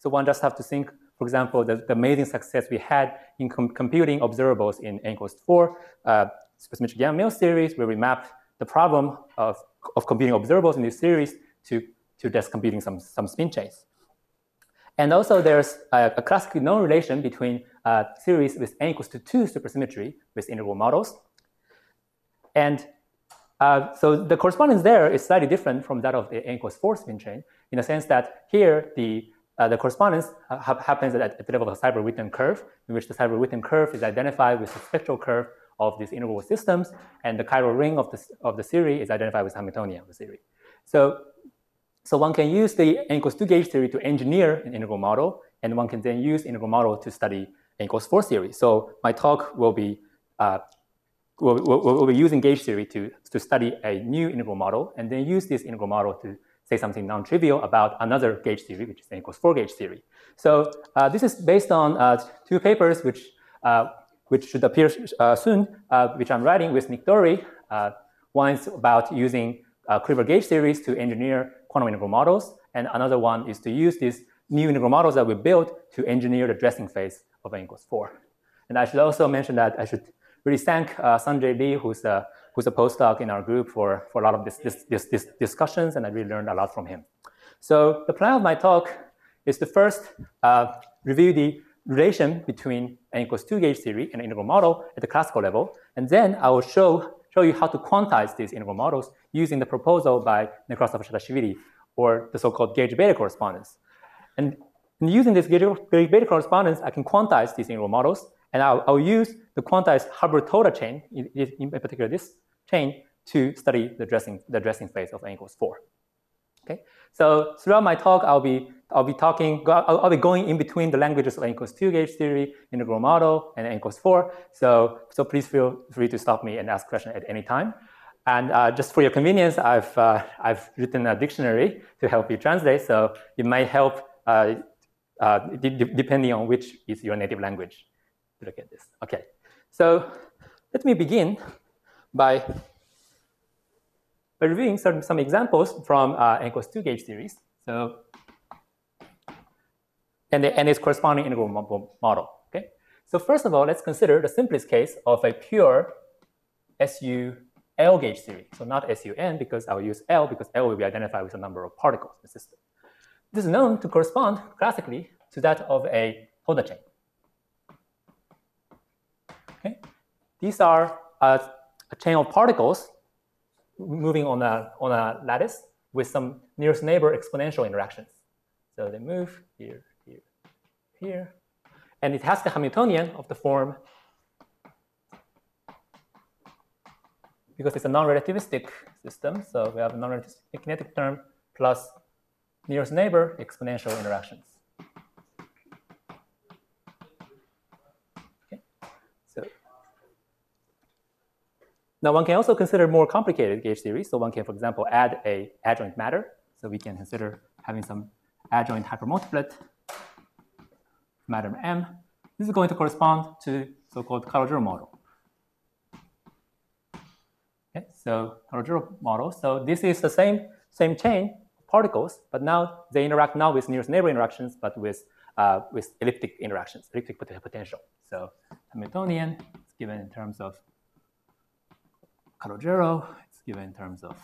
So one just have to think, for example, the amazing success we had in computing observables in n equals 4 supersymmetric Yang-Mills series, where we mapped the problem of computing observables in this series to just computing some spin chains. And also there's a classically known relation between series with n equals to 2 supersymmetry with integral models. And so the correspondence there is slightly different from that of the n equals 4 spin chain, in the sense that here the correspondence happens at the level of a Seiberg-Witten curve, in which the Seiberg-Witten curve is identified with the spectral curve of these integral systems, and the chiral ring of the series is identified with the Hamiltonian of the series. So one can use the n equals 2 gauge theory to engineer an integral model, and one can then use integral model to study n equals 4 series. So my talk will be we'll be using gauge theory to study a new integral model, and then use this integral model to say something non-trivial about another gauge theory, which is n equals 4 gauge theory. So this is based on 2 papers which should appear soon, which I'm writing with Nick Dorey. One is about using Kriver gauge theories to engineer quantum integral models, and another one is to use these new integral models that we built to engineer the dressing phase of n equals 4. And I should also mention that I should really thank Sanjay Lee, who's a postdoc in our group for a lot of this discussions, and I really learned a lot from him. So the plan of my talk is to first review the relation between n equals 2 gauge theory and integral model at the classical level, and then I will show you how to quantize these integral models using the proposal by Nekrasov-Chatashvili, or the so-called gauge beta correspondence. And using this gauge beta correspondence, I can quantize these integral models, and I'll use the quantized Hubbard-Toda chain, in particular this chain, to study the dressing phase of n equals 4. Okay. So throughout my talk, I'll be going in between the languages of n equals 2 gauge theory, integral model, and n equals 4. So please feel free to stop me and ask questions at any time. And just for your convenience, I've written a dictionary to help you translate. So it might help depending on which is your native language to look at this. Okay. So let me begin by reviewing some examples from n equals 2 gauge theories. So and its corresponding integral model. Okay. So first of all, let's consider the simplest case of a pure SU-L gauge theory. So not SU-N, because I'll use L, because L will be identified with a number of particles in the system. This is known to correspond classically to that of a Toda chain. Okay. These are a chain of particles moving on a lattice with some nearest neighbor exponential interactions. So they move here, here, here. And it has the Hamiltonian of the form, because it's a non-relativistic system, so we have a non-relativistic kinetic term plus nearest neighbor exponential interactions. Okay. So now one can also consider more complicated gauge theories. So one can, for example, add a adjoint matter. So we can consider having some adjoint hypermultiplet matter M. This is going to correspond to so-called Calogero model. Okay, so Calogero model. So this is the same chain of particles, but now they interact not with nearest neighbor interactions, but with elliptic interactions, elliptic potential. So Hamiltonian is given in terms of Calogero. It's given in terms of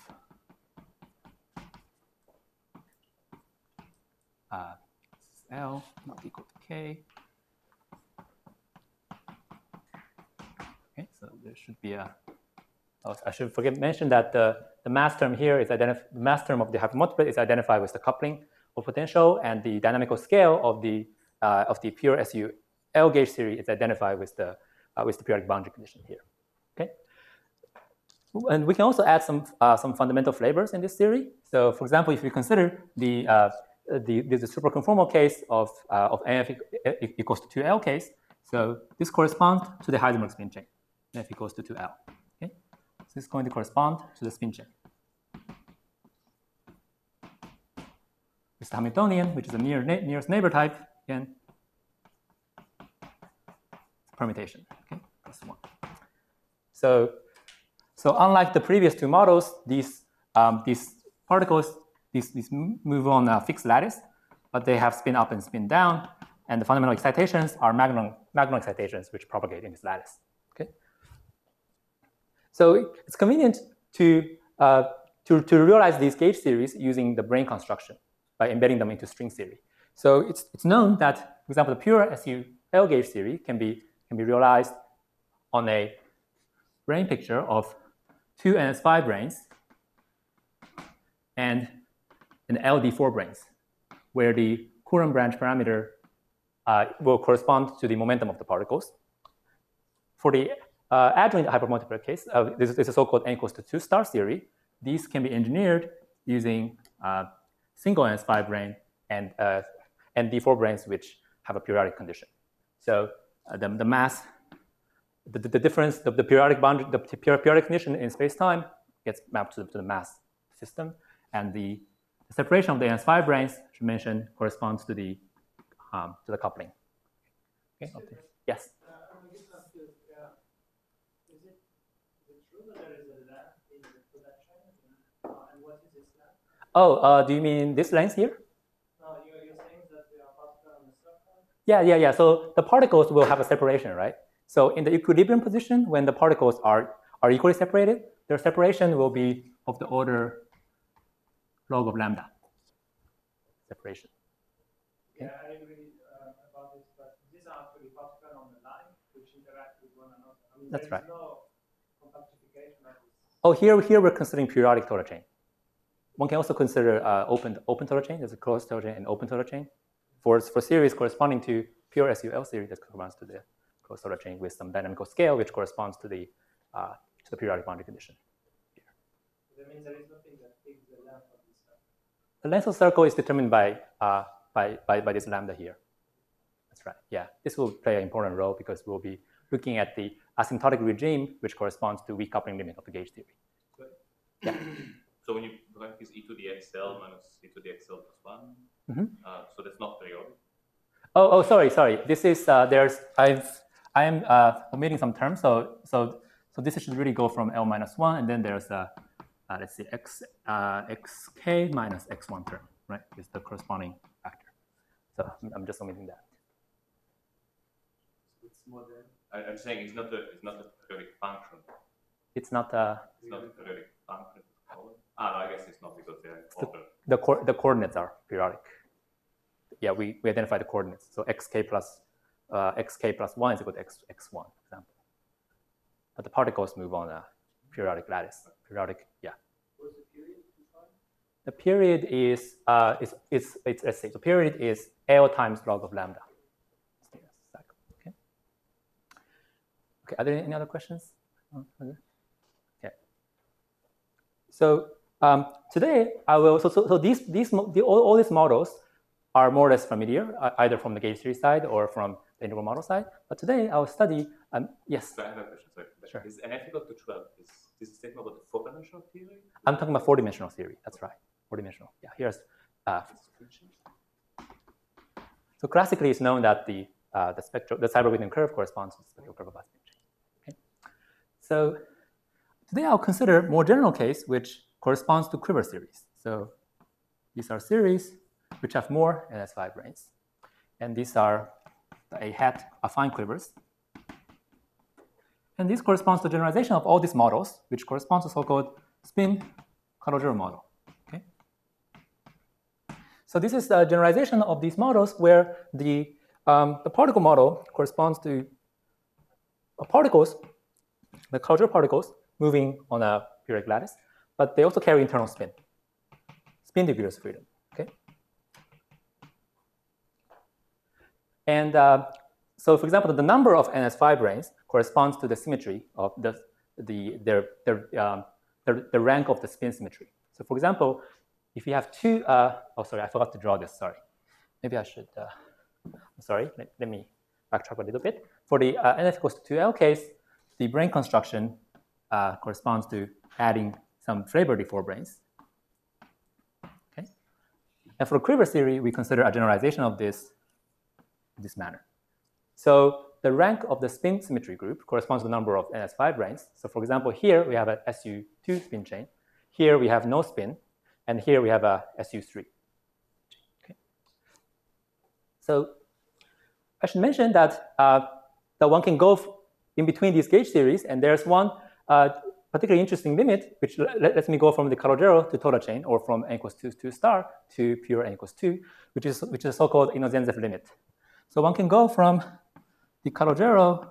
L not equal to K. Okay, so there should be a. Oh, I should mention that the mass term here is the mass term of the hypermultiplet is identified with the coupling of potential, and the dynamical scale of the pure SU-L gauge theory is identified with the periodic boundary condition here. Okay, and we can also add some fundamental flavors in this theory. So, for example, if we consider the superconformal case of NF equals to 2L case, so this corresponds to the Heisenberg spin chain, NF equals to 2L. Okay, so this is going to correspond to the spin chain. It's the Hamiltonian, which is a nearest neighbor type, again, permutation. Okay, plus 1. So unlike the previous two models, these particles these move on a fixed lattice, but they have spin up and spin down, and the fundamental excitations are Magnum excitations which propagate in this lattice. Okay. So it's convenient to realize these gauge series using the brane construction by embedding them into string theory. So it's known that, for example, the pure SUL gauge theory can be realized on a brane picture of two NS5 branes and an LD4 branes, where the Coulomb branch parameter will correspond to the momentum of the particles. For the adjoint hypermultiplier case, this is a so-called n equals to 2 star theory. These can be engineered using single NS5 brane and D4 branes which have a periodic condition. So the mass, the difference, the periodic boundary, the periodic condition in space-time gets mapped to the mass system, and the separation of the NS5 branes, as you mentioned, corresponds to the coupling. Okay. Okay. Yes. Is it true that there is a lamp in the production? And what is this lamp? Oh, do you mean this length here? No, you're saying that there are particles on the surface? Yeah. So the particles will have a separation, right? So in the equilibrium position, when the particles are equally separated, their separation will be of the order log of lambda. Separation. Okay. Yeah, I agree about this, but these are actually particles on the line which interact with one another. I mean, that's right. No compactification of this. Oh, here we're considering periodic total chain. One can also consider open total chain. There's a closed total chain and open total chain. For series corresponding to pure SUL series, that corresponds to the closed total chain with some dynamical scale, which corresponds to the periodic boundary condition. Here. That means there is nothing that takes the length of this circle. The length of the circle is determined by this lambda here. That's right. Yeah, this will play an important role because we'll be looking at the asymptotic regime, which corresponds to weak coupling limit of the gauge theory. Yeah. So when you write this e to the xl minus e to the xl plus 1, so that's not periodic. Oh, sorry. This is I am omitting some terms. So this should really go from L minus 1, and then there's let's see xk minus x1 term, right? Is the corresponding factor. So I'm just omitting that. It's more than. I'm saying it's not a periodic function. It's not It's not a periodic function. I guess it's not because they're order. The coordinates are periodic. Yeah, we identify the coordinates. So xk plus 1 is equal to x1, for example. But the particles move on a periodic lattice. Periodic, yeah. What's the period defined? The period is let's say the period is L times log of lambda. Okay. Okay. Are there any other questions? Okay. So today I will. So all these models are more or less familiar, either from the gauge theory side or from the integral model side. But today I will study. Yes. So I have a question. Sorry. Sure. Is NF equal to 12? Is this a statement about the 4-dimensional theory? I'm talking about 4-dimensional theory. That's right. 4-dimensional. Yeah. Here's. So classically, it's known that the Seiberg-Witten curve corresponds to the spectral curve of a spin chain. Okay. So today I'll consider a more general case which corresponds to quiver series. So these are series which have more NS5 branes, and these are affine quivers. And this corresponds to generalization of all these models, which corresponds to so-called spin Karo-Joule model. Okay. So this is a generalization of these models where the particle model corresponds to particles, the Karo-Joule particles moving on a periodic lattice, but they also carry internal spin degrees of freedom. Okay. And so, for example, the number of NS5 branes corresponds to the symmetry of the rank of the spin symmetry. So, for example, if you have two, oh, sorry, I forgot to draw this. Sorry, maybe I should. Sorry, let me backtrack a little bit. For the NF equals to 2L case, the brane construction corresponds to adding some Freiberg D4 branes. Okay, and for the quiver theory, we consider a generalization of this manner. So the rank of the spin symmetry group corresponds to the number of NS5 branes. So for example, here we have a SU2 spin chain. Here we have no spin. And here we have a SU3. Okay. So I should mention that one can go in between these gauge theories, and there's one particularly interesting limit, which lets me go from the Calogero to Toda chain, or from n equals 2 star to pure n equals 2, which is a so-called Innocenziev limit. So one can go from the Calogero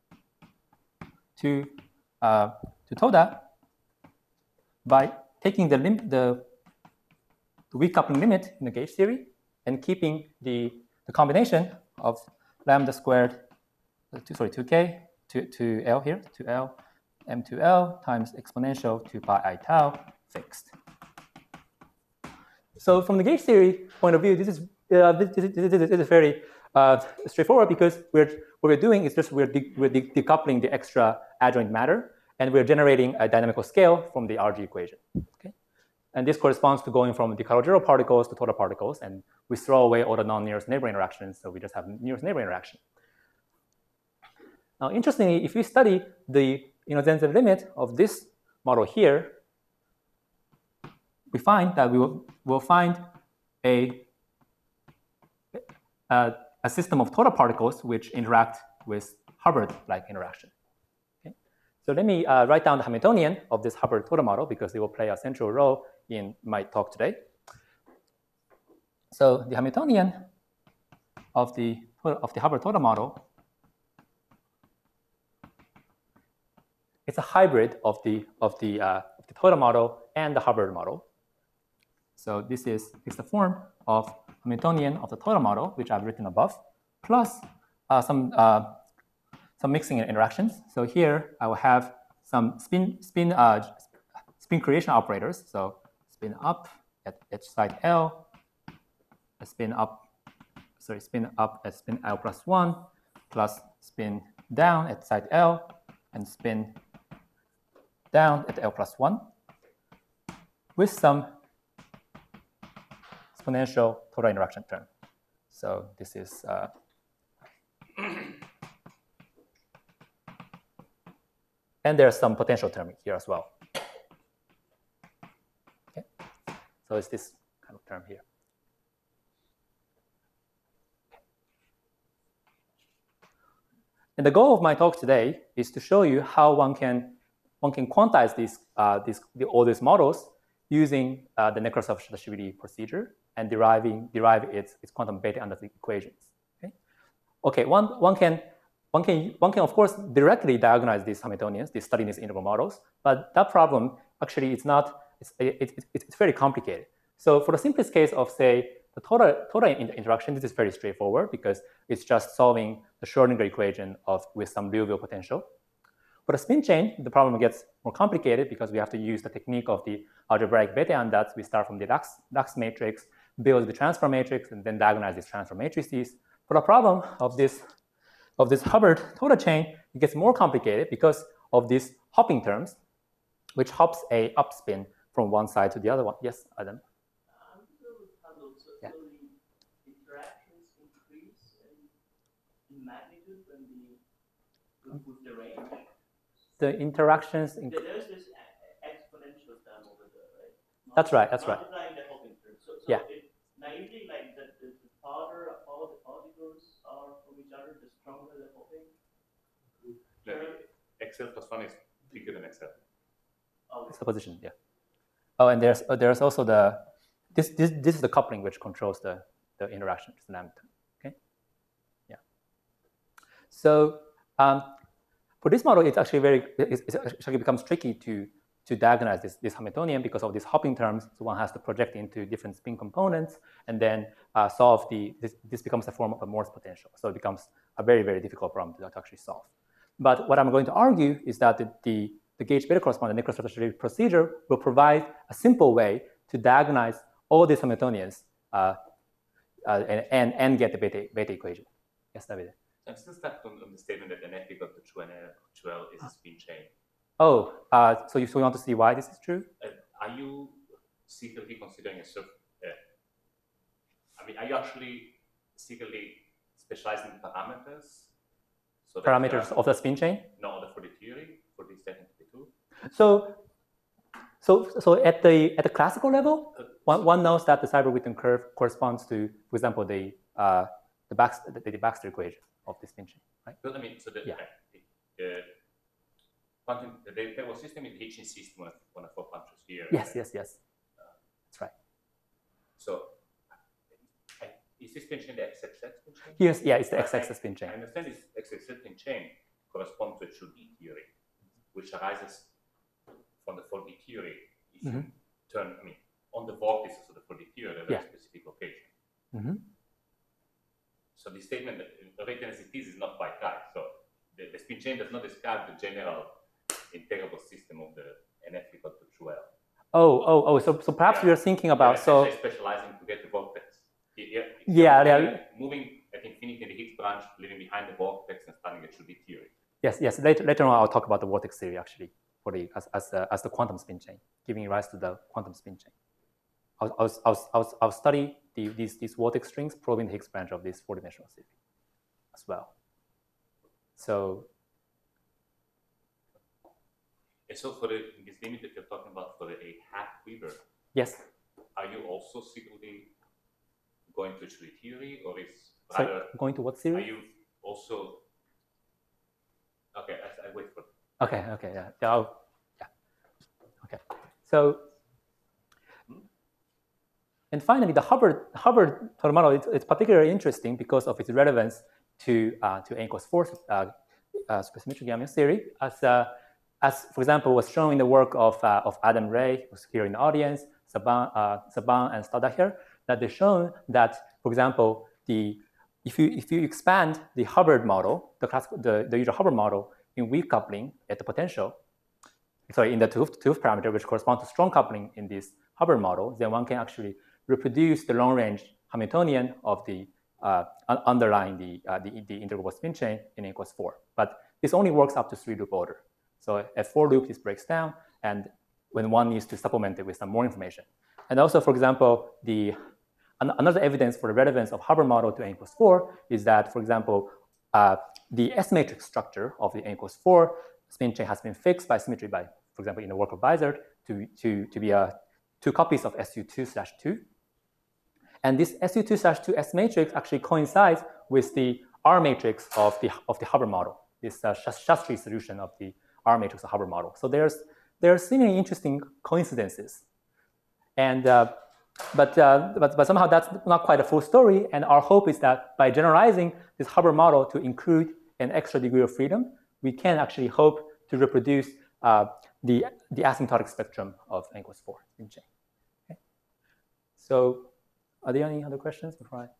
to Toda by taking the weak coupling limit in the gauge theory and keeping the combination of lambda squared, 2k to L here, to L, m to L times exponential 2 pi I tau fixed. So from the gauge theory point of view, this is very straightforward, because what we're doing is just we're decoupling the extra adjoint matter, and we're generating a dynamical scale from the RG equation. Okay? And this corresponds to going from the Calogero particles to Toda particles, and we throw away all the non-nearest neighbor interactions, so we just have nearest neighbor interaction. Now, interestingly, if we study the Innocenziev limit of this model here, we find that we'll find a system of Toda particles which interact with Hubbard-like interaction. Okay? So let me write down the Hamiltonian of this Hubbard-Toda model, because it will play a central role in my talk today. So the Hamiltonian of the Hubbard-Toda model, it's a hybrid of the Toda model and the Hubbard model. So this is the form of Hamiltonian of the Toda model, which I've written above, plus some mixing interactions. So here I will have some spin creation operators. So spin up at site L, spin up at spin L plus 1, plus spin down at site L, and spin down at L plus 1, with some exponential Toda interaction term. So this is and there's some potential term here as well. Okay, so it's this kind of term here. And the goal of my talk today is to show you how one can quantize all these models using the Nekrasov-Saakashvili procedure and derive its quantum beta analytic equations. Okay, one can of course directly diagonalize these Hamiltonians, studying these integral models, but that problem actually it's very complicated. So for the simplest case of, say, the Toda interaction, this is very straightforward, because it's just solving the Schrodinger equation with some Liouville potential. For the spin chain, the problem gets more complicated, because we have to use the technique of the algebraic beta ansatz. We start from the Lax matrix, build the transfer matrix, and then diagonalize these transfer matrices. For the problem of this Hubbard-Toda chain, it gets more complicated because of these hopping terms, which hops a upspin from one side to the other one. Yes, Adam? So the interactions increase in magnitude with the range? The interactions... There's this exponential term over there, right? That's right, that's right. Multiplying the hopping term. So yeah. It naively, like the farther apart the particles are from each other, the stronger the hopping. XL plus 1 is bigger than XL. Okay. Supposition, yeah. Oh, and there's also this is the coupling which controls the interaction, just lambda. Okay. Yeah. So for this model, it's actually it actually becomes tricky to diagonalize this Hamiltonian because of these hopping terms. So one has to project into different spin components and then solve this becomes a form of a Morse potential. So it becomes a very, very difficult problem to actually solve. But what I'm going to argue is that the gauge beta corresponding Nekrasov-Saakashvili procedure will provide a simple way to diagonalize all these Hamiltonians and get the beta equation. Yes, David? I'm still stuck on the statement that an F equal to 2L is a spin chain. Oh, so you want to see why this is true? Are you secretly considering are you actually secretly specializing the parameters? So parameters of the spin chain? No, for the theory, for this technically too. So at the classical level, one knows that the Seiberg-Witten curve corresponds to, for example, the Baxter equation of the spin chain, right? But I mean, so the thermal system is the Hitchin system on a 4 punctures here. Yes. That's right. So is this spin chain the XXX spin chain? Yes, yeah, it's the XXX spin chain. I understand this XXX spin chain corresponds to a true D theory, which arises from the 4D theory. If you turn, I mean, on the vortices of the 4D theory at a very specific location. So the statement that written as it is not quite right. So the spin chain does not describe the general integrable system of the NF equal to true L. So perhaps you're thinking about specializing to get the vortex. Moving at infinity in the Higgs branch, leaving behind the vortex and starting a true D theory. Yes. Later on, I'll talk about the vortex theory actually for as the quantum spin chain, giving rise to the quantum spin chain. I'll study these vortex strings probing the Higgs branch of this 4-dimensional theory as well. So for this limit that you're talking about for a half quiver, yes, are you also secretly going to true theory, or is rather going to what theory? Are you also okay? I wait for. Okay, yeah. Okay, so. And finally, the Hubbard total model is particularly interesting because of its relevance to N equals 4 supersymmetric Yang-Mills theory, as for example was shown in the work of Adam Ray, who's here in the audience, Saban and Staudacher, that they've shown that, for example, if you expand the Hubbard model, the usual Hubbard model in weak coupling at the potential, in the 2th parameter, which corresponds to strong coupling in this Hubbard model, then one can actually reproduce the long-range Hamiltonian of the underlying the integrable spin chain in N equals 4. But this only works up to 3-loop order. So at 4 loop, this breaks down, and when one needs to supplement it with some more information. And also, for example, another evidence for the relevance of Hubbard model to N equals 4 is that, for example, the S-matrix structure of the N equals 4 spin chain has been fixed by symmetry by, for example, in the work of Bizard to be 2 copies of SU2/2. And this SU2/2 S matrix actually coincides with the R matrix of the Hubbard model, this Shastry solution of the R matrix of Hubbard model. So there are seemingly interesting coincidences, and but somehow that's not quite a full story. And our hope is that by generalizing this Hubbard model to include an extra degree of freedom, we can actually hope to reproduce the asymptotic spectrum of N equals 4 spin chain. Okay. So. Are there any other questions before I?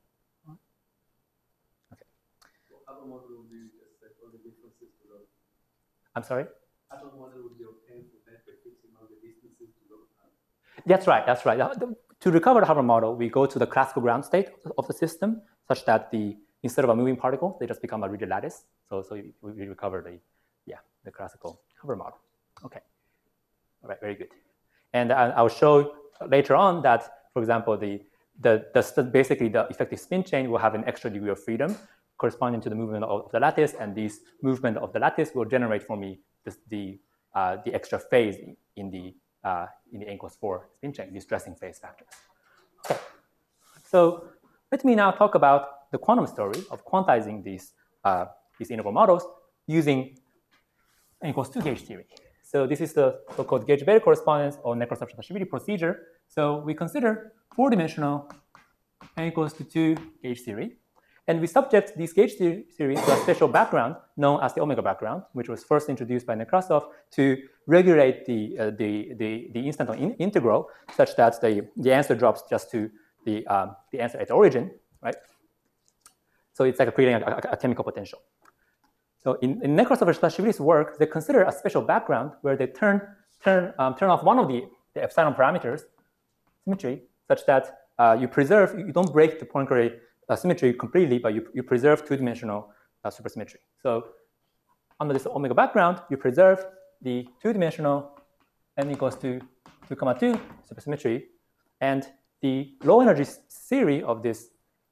Okay. Hubbard model would be just set all the differences to log. I'm sorry? Hubbard model would be obtained for that by fixing all the distances to log. That's right. To recover the Hubbard model, we go to the classical ground state of the system, such that instead of a moving particle, they just become a rigid lattice. So we recover the classical Hubbard model. Okay. All right. Very good. And I'll show later on that, for example, basically the effective spin chain will have an extra degree of freedom corresponding to the movement of the lattice, and this movement of the lattice will generate for me the extra phase in the N equals 4 spin chain, these dressing phase factors. Okay. So let me now talk about the quantum story of quantizing these integral models using N equals 2 gauge theory. So this is the so-called gauge-Bethe correspondence or Nekrasov-Shashvili procedure. So we consider 4-dimensional N equals to 2 gauge theory, and we subject these gauge theories to a special background known as the omega background, which was first introduced by Nekrasov to regulate the instant integral, such that the answer drops just to the answer at the origin, right? So it's like creating a chemical potential. So in Nekrasov-Shashvili's work, they consider a special background where they turn off one of the epsilon parameters, symmetry, such that you don't break the Poincare symmetry completely, but you preserve 2-dimensional supersymmetry. So under this omega background, you preserve the 2-dimensional N equals to 2, 2 supersymmetry, and the low energy theory of this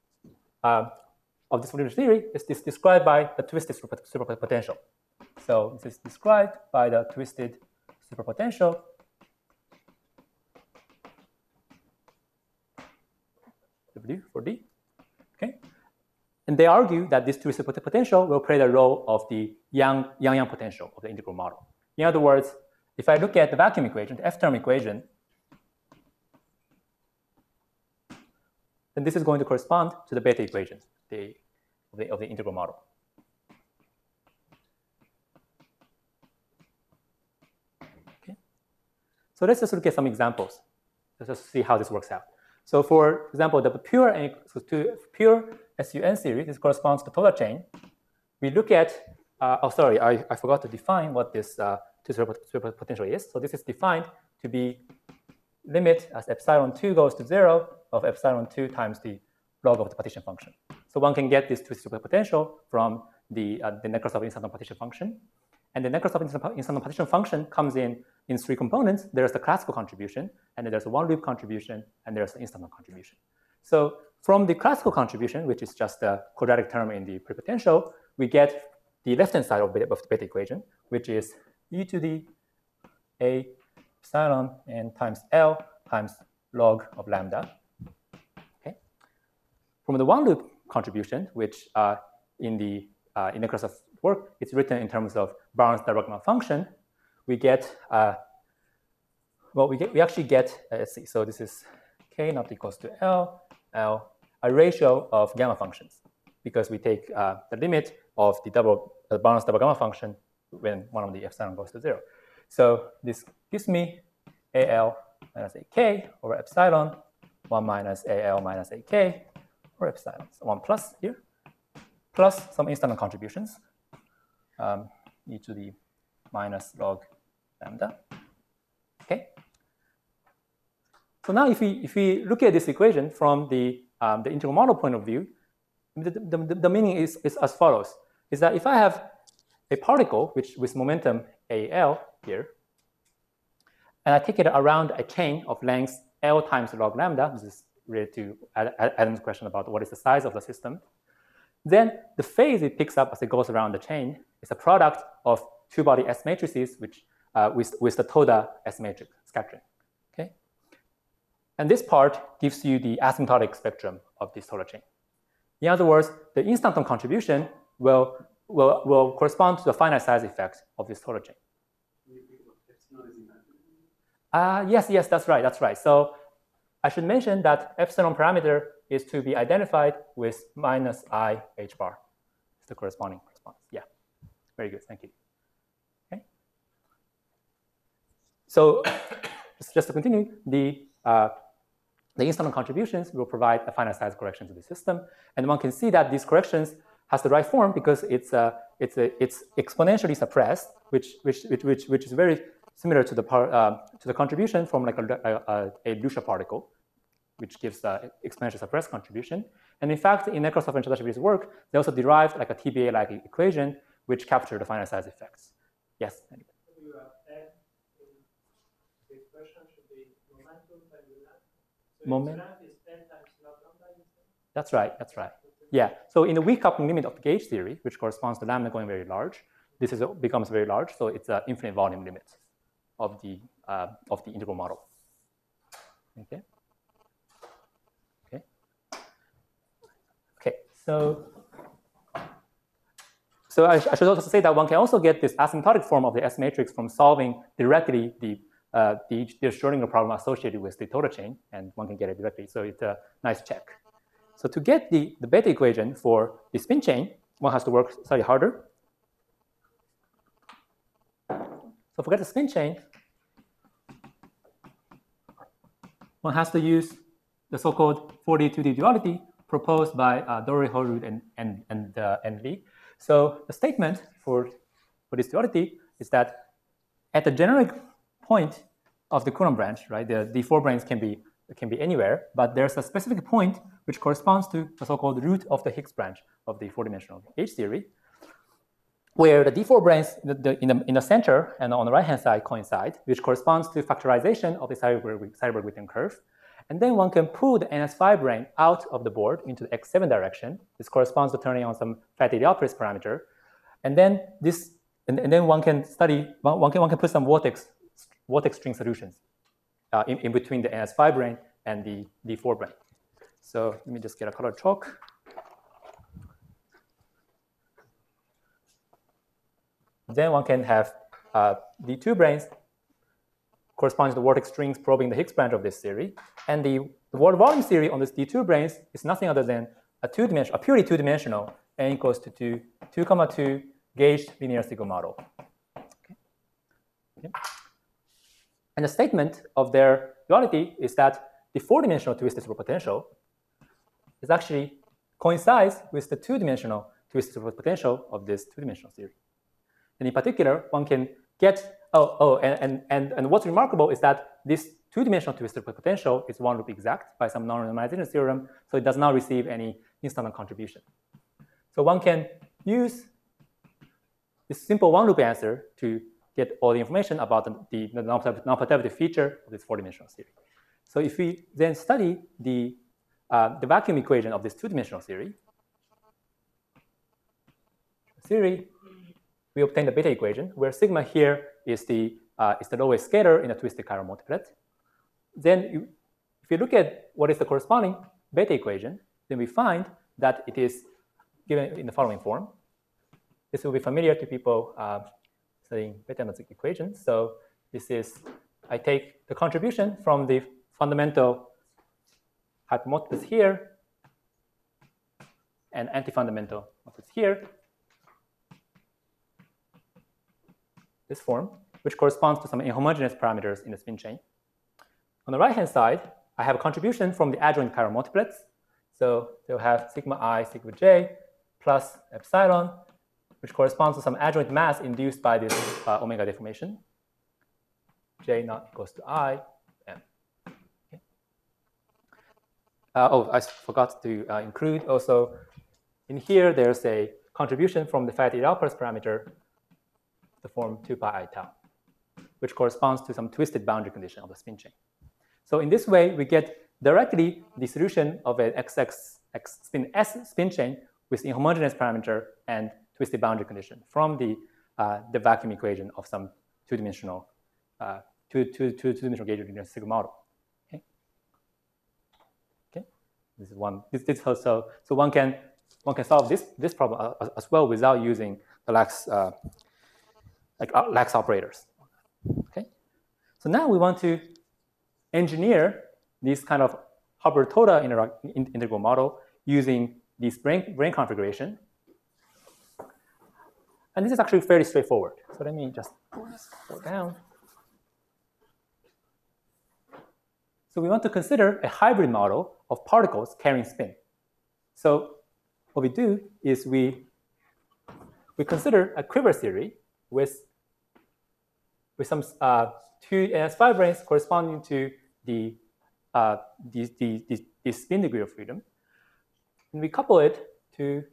theory is described by the twisted superpotential. So this is described by the twisted superpotential. W for D. Okay. And they argue that this two-distributed potential will play the role of the Yang-Yang potential of the integral model. In other words, if I look at the vacuum equation, the F-term equation, then this is going to correspond to the Bethe equation of the integral model. Okay. So let's just look at some examples. Let's just see how this works out. So for example, the pure SUN series, this corresponds to total chain. We look at, I forgot to define what this two-distributed potential is. So this is defined to be limit as epsilon 2 goes to 0 of epsilon 2 times the log of the partition function. So one can get this two-distributed potential from the Nekrasov instanton partition function. And the Nekrasov instanton partition function comes in 3 components. There's the classical contribution, and then there's a one-loop contribution, and there's the instanton contribution. So from the classical contribution, which is just the quadratic term in the prepotential, we get the left-hand side of the Bethe equation, which is e to the a epsilon n times L times log of lambda. Okay. From the one-loop contribution, which in the Nekrasov work, it's written in terms of Barnes-Dirac function. We get we actually get let's see. So this is k not equals to L a ratio of gamma functions, because we take the limit of the Barnes-Dirac gamma function when one of the epsilon goes to 0. So this gives me AL minus AK over epsilon 1 minus AL minus AK or epsilon. So 1 plus here, plus some instanton contributions, e to the minus log lambda. Okay. So now if we look at this equation from the integral model point of view, the meaning is as follows: is that if I have a particle with momentum AL here, and I take it around a chain of length L times log lambda, this is related to Adam's question about what is the size of the system, then the phase it picks up as it goes around the chain is a product of two-body S matrices with the Toda S matrix scattering. Okay, and this part gives you the asymptotic spectrum of this total chain. In other words, the instanton contribution will correspond to the finite size effect of this total chain. Yes, that's right. So I should mention that epsilon parameter is to be identified with minus I h bar. It's the corresponding response. Yeah, very good. Thank you. Okay. So just to continue, the instanton contributions will provide a finite size correction to the system, and one can see that these corrections has the right form because it's exponentially suppressed, which is very similar to the contribution from like a Lucia particle, which gives exponentially suppressed contribution. And in fact, in Nekrasov and Chodashvili's work, they also derived like a TBA-like equation which captured the finite size effects. Yes. The expression should be momentum times lambda. So Moment. lambda is n times log lambda. That's right. Yeah. So in the weak coupling limit of the gauge theory, which corresponds to lambda going very large, this becomes very large. So it's an infinite volume limit of the integral model. Okay. So I should also say that one can also get this asymptotic form of the S matrix from solving directly the Schrodinger problem associated with the total chain, and one can get it directly. So it's a nice check. So to get the Bethe equation for the spin chain, one has to work slightly harder. So forget the spin chain. One has to use the so-called 4D2D duality proposed by Doré, Horud, and Lee. So the statement for this duality is that at the generic point of the Coulomb branch, right, the D4 branes can be anywhere, but there's a specific point which corresponds to the so-called root of the Higgs branch of the four-dimensional gauge theory, where the D4 branes in the center and on the right-hand side coincide, which corresponds to factorization of the Seidelberg-Witten curve. And then one can pull the NS5 brane out of the board into the X7 direction. This corresponds to turning on some fat Heliopolis parameter. And then then one can study, one can put some vortex string solutions in between the NS5 brane and the D4 brane. So let me just get a colored chalk. then one can have the two branes corresponding to the vortex strings probing the Higgs branch of this theory. And the world volume theory on this D2 branes is nothing other than a purely two-dimensional n equals to 2, 2, gauged linear signal model. Okay. And the statement of their duality is that the four-dimensional twisted superpotential is actually coincides with the two-dimensional twisted superpotential of this two-dimensional theory. And in particular, one can get, and what's remarkable is that this two-dimensional twisted superpotential is one loop exact by some non-normalization theorem, so it does not receive any instanton contribution. So one can use this simple one loop answer to get all the information about the non-perturbative feature of this four-dimensional theory. So if we then study the vacuum equation of this two-dimensional theory, we obtain the beta equation where sigma here is the lowest scalar in a twisted chiral multiplet. Then if you look at what is the corresponding beta equation, then we find that it is given in the following form. This will be familiar to people studying beta equations. So this is, I take the contribution from the fundamental hypermultiplets here and anti-fundamental multiplets here, this form, which corresponds to some inhomogeneous parameters in the spin chain. On the right-hand side, I have a contribution from the adjoint chiral multiplets. So they'll have sigma I, sigma j, plus epsilon, which corresponds to some adjoint mass induced by this omega deformation. J not equals to I, m. Okay. I forgot to include also in here, there's a contribution from the Fayette-Illalpers parameter, the form 2 pi I tau, which corresponds to some twisted boundary condition of the spin chain. So in this way, we get directly the solution of an XX spin S spin chain with inhomogeneous parameter and twisted boundary condition from the vacuum equation of some two-dimensional two-dimensional gauge linear sigma model. Okay. Okay. This is one. This also, so one can solve this problem as well without using the Lax Lax operators. Okay. So now we want to engineer this kind of Hubbard-Toda integral model using this brain configuration. And this is actually fairly straightforward. So let me just go down. So we want to consider a hybrid model of particles carrying spin. So what we do is we consider a quiver theory with some two NS5 branes corresponding to the spin degree of freedom. And we couple it to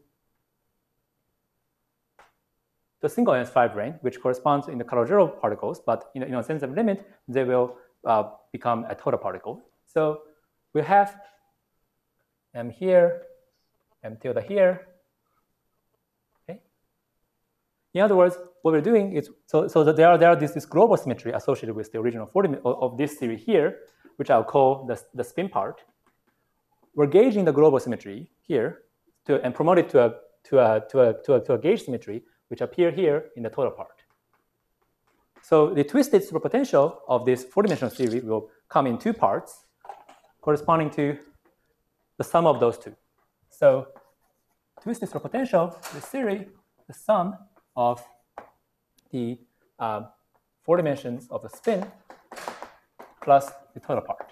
the single NS5 brane, which corresponds in the Calogero particles, but in a sense of limit, they will become a total particle. So we have M here, M tilde here. Okay. In other words, what we're doing is so that there are this global symmetry associated with the original form of this theory here, which I'll call the spin part. We're gauging the global symmetry here and promote it to a gauge symmetry, which appear here in the total part. So the twisted superpotential of this four-dimensional theory will come in two parts, corresponding to the sum of those two. So twisted superpotential, this theory, the sum of the 4 dimensions of the spin plus the total part.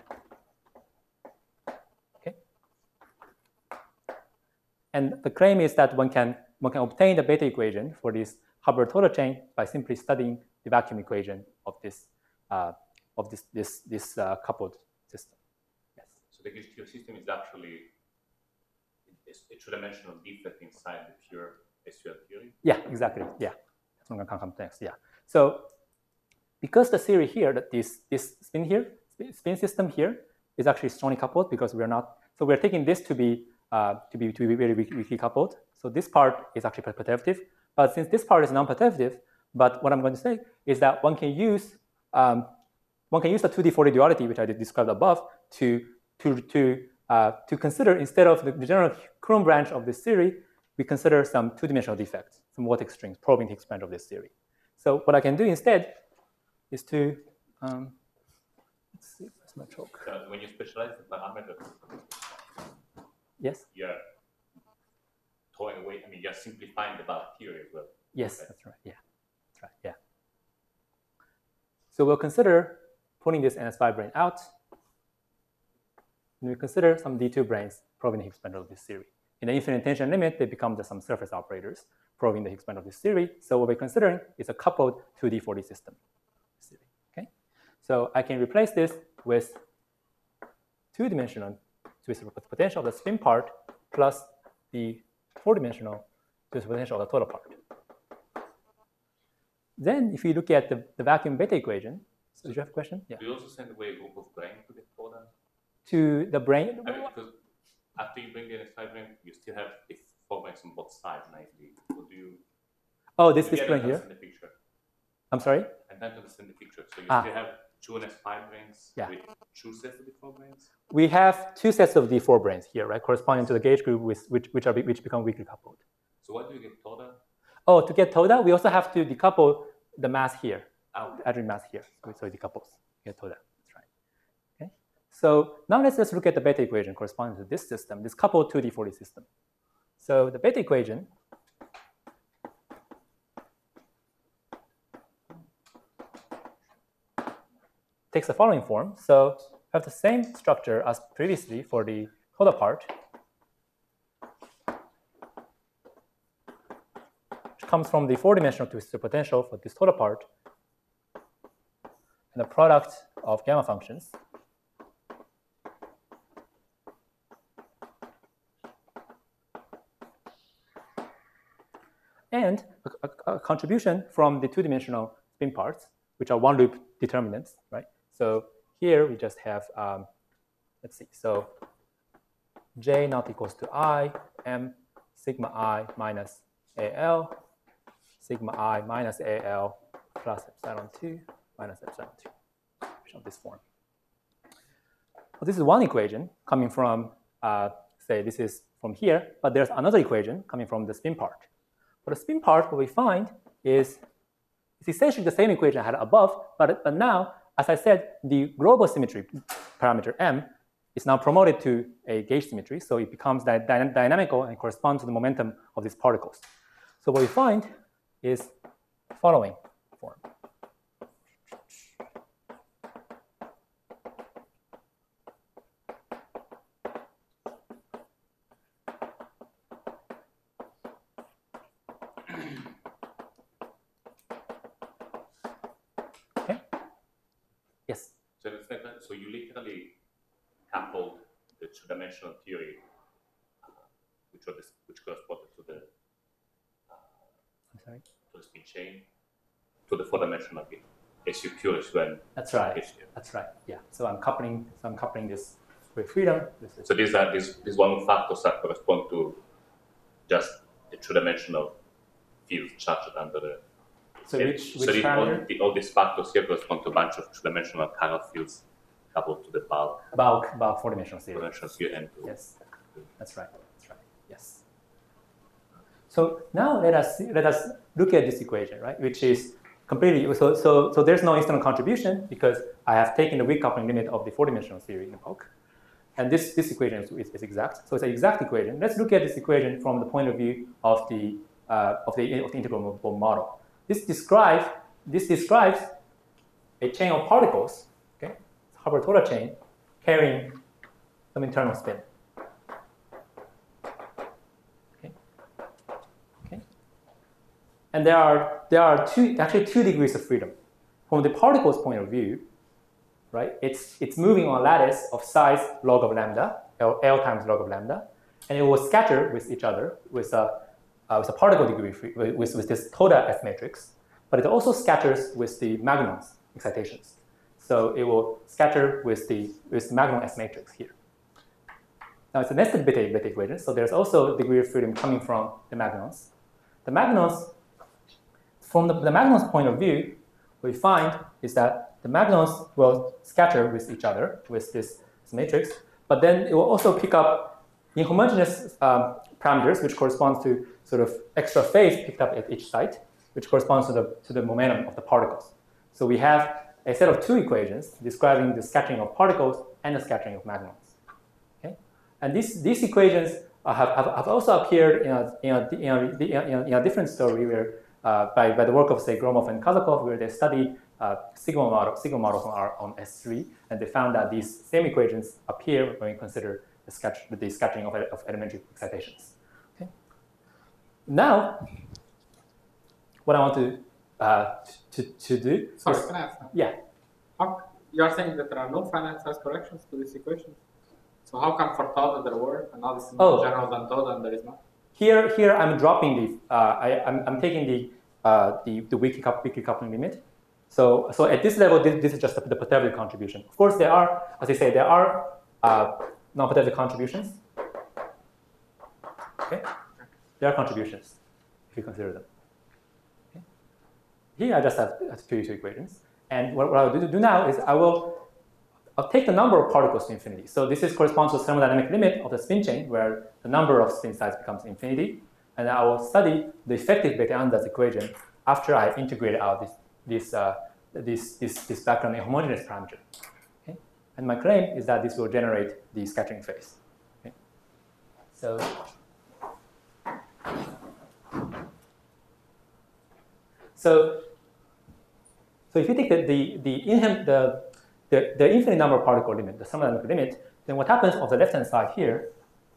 Okay. And the claim is that one can obtain the beta equation for this Hubbard-Toda chain by simply studying the vacuum equation of this coupled system. Yes. So the gauge system is actually a two-dimensional defect inside the pure SQL theory? Yeah, exactly. Yeah, that's what I'm going to come next. Yeah. So because the theory here that this spin system here is actually strongly coupled because we're taking this to be very weakly coupled. So this part is actually perturbative. But since this part is non-perturbative, but what I'm going to say is that one can use the 2D 4D duality, which I described above, to consider, instead of the general Coulomb branch of this theory, we consider some two-dimensional defects, some vortex strings probing the Higgs branch of this theory. So what I can do instead is to, let's see, where's my chalk? When you specialize the parameter, Yes? you're throwing away, I mean, you're simplifying the bar theory as well. Yes, that's right, yeah. That's right, yeah. So we'll consider pulling this NS5 brane out. And we consider some D2 branes proving the Higgs bundle of this theory. In the infinite tension limit, they become just some surface operators proving the Higgs bundle of this theory. So what we're considering is a coupled 2D4D system. Okay? So I can replace this with two-dimensional Swiss potential of the spin part plus the four-dimensional Swiss potential of the total part. Then if you look at the vacuum beta equation, so did you have a question? Yeah. Do you also send away a group of brane to get Toda? To the brane? I mean, because after you bring the NS5 brane, you still have the 4 branes on both sides nicely. So do you? Oh, this brane here? The picture. I'm sorry? I'm trying to understand the picture. So you still have two NS5 branes with two sets of the 4 branes? We have two sets of D4 branes here, right, corresponding to the gauge group which become weakly coupled. So what do you get Toda? Oh, to get Toda, we also have to decouple the mass here, the adjoint mass here. So it decouples. Get Toda. That's right. Okay. So now let's just look at the beta equation corresponding to this system, this coupled 2D4D system. So the beta equation takes the following form. So I have the same structure as previously for the Toda part, which comes from the four-dimensional twistor potential for this Toda part and the product of gamma functions. And a contribution from the two-dimensional spin parts, which are one-loop determinants, right? So here we just have, let's see, so J not equals to I, M sigma I minus AL, sigma I minus AL plus epsilon 2 minus epsilon 2, of this form. Well, this is one equation coming from, say, this is from here, but there's another equation coming from the spin part. For the spin part, what we find is it's essentially the same equation I had above, but now, as I said, the global symmetry parameter M is now promoted to a gauge symmetry, so it becomes dynamical and corresponds to the momentum of these particles. So what we find is the following form. Okay. Yes. So you literally coupled the two-dimensional theory, which corresponded to the to the spin chain, to the four-dimensional as you curious when. That's right. That's right. Yeah. So I'm coupling this with freedom. So these one factors that correspond to just the two-dimensional field charged under the. So which parameter? All these factors here correspond to a bunch of two-dimensional chiral fields coupled to the bulk. Bulk four-dimensional theory. Yes. That's right. That's right. Yes. So now let us look at this equation, right? Which is completely so there's no external contribution because I have taken the weak coupling limit of the four-dimensional theory in the bulk, and this equation is exact. So it's an exact equation. Let's look at this equation from the point of view of the integral model. This describes a chain of particles, okay, Hubbard-Toda chain, carrying some internal spin. And there are actually two degrees of freedom. From the particle's point of view, right, it's moving on a lattice of size log of lambda, L times log of lambda, and it will scatter with each other with a particle degree with this Toda F matrix, but it also scatters with the Magnon's excitations. So it will scatter with the Magnon S matrix here. Now it's a nested beta equation, so there's also a degree of freedom coming from the Magnons. The Magnons, from the Magnons' point of view, what we find is that the Magnons will scatter with each other with this matrix, but then it will also pick up inhomogeneous parameters, which corresponds to sort of extra phase picked up at each site. which corresponds to the momentum of the particles. So we have a set of two equations describing the scattering of particles and the scattering of magnons. Okay? And these equations have also appeared in a different story where, by the work of, say, Gromov and Kazakov, where they studied sigma model on S3, and they found that these same equations appear when you consider the scattering of elementary excitations. Okay? Now, what I want to do. Sorry, can I ask? Yeah. You are saying that there are no finite size corrections to this equation? So how come for Todd there were, and now this is more general than Todd, and there is not? Here I'm dropping the. I'm taking the weakly coupling limit. So at this level, this is just the perturbative contribution. Of course, there are, as I say, there are non-perturbative contributions. Okay, there are contributions if you consider them. Okay. Here I just have two equations, and what I'll do now is I'll take the number of particles to infinity. So this corresponds to the thermodynamic limit of the spin chain, where the number of spin sites becomes infinity, and I will study the effective Bethe-Ansatz equation after I integrate out this background inhomogeneous parameter. Okay? And my claim is that this will generate the scattering phase. Okay? So if you take the infinite number particle limit, the thermodynamic limit, then what happens on the left-hand side here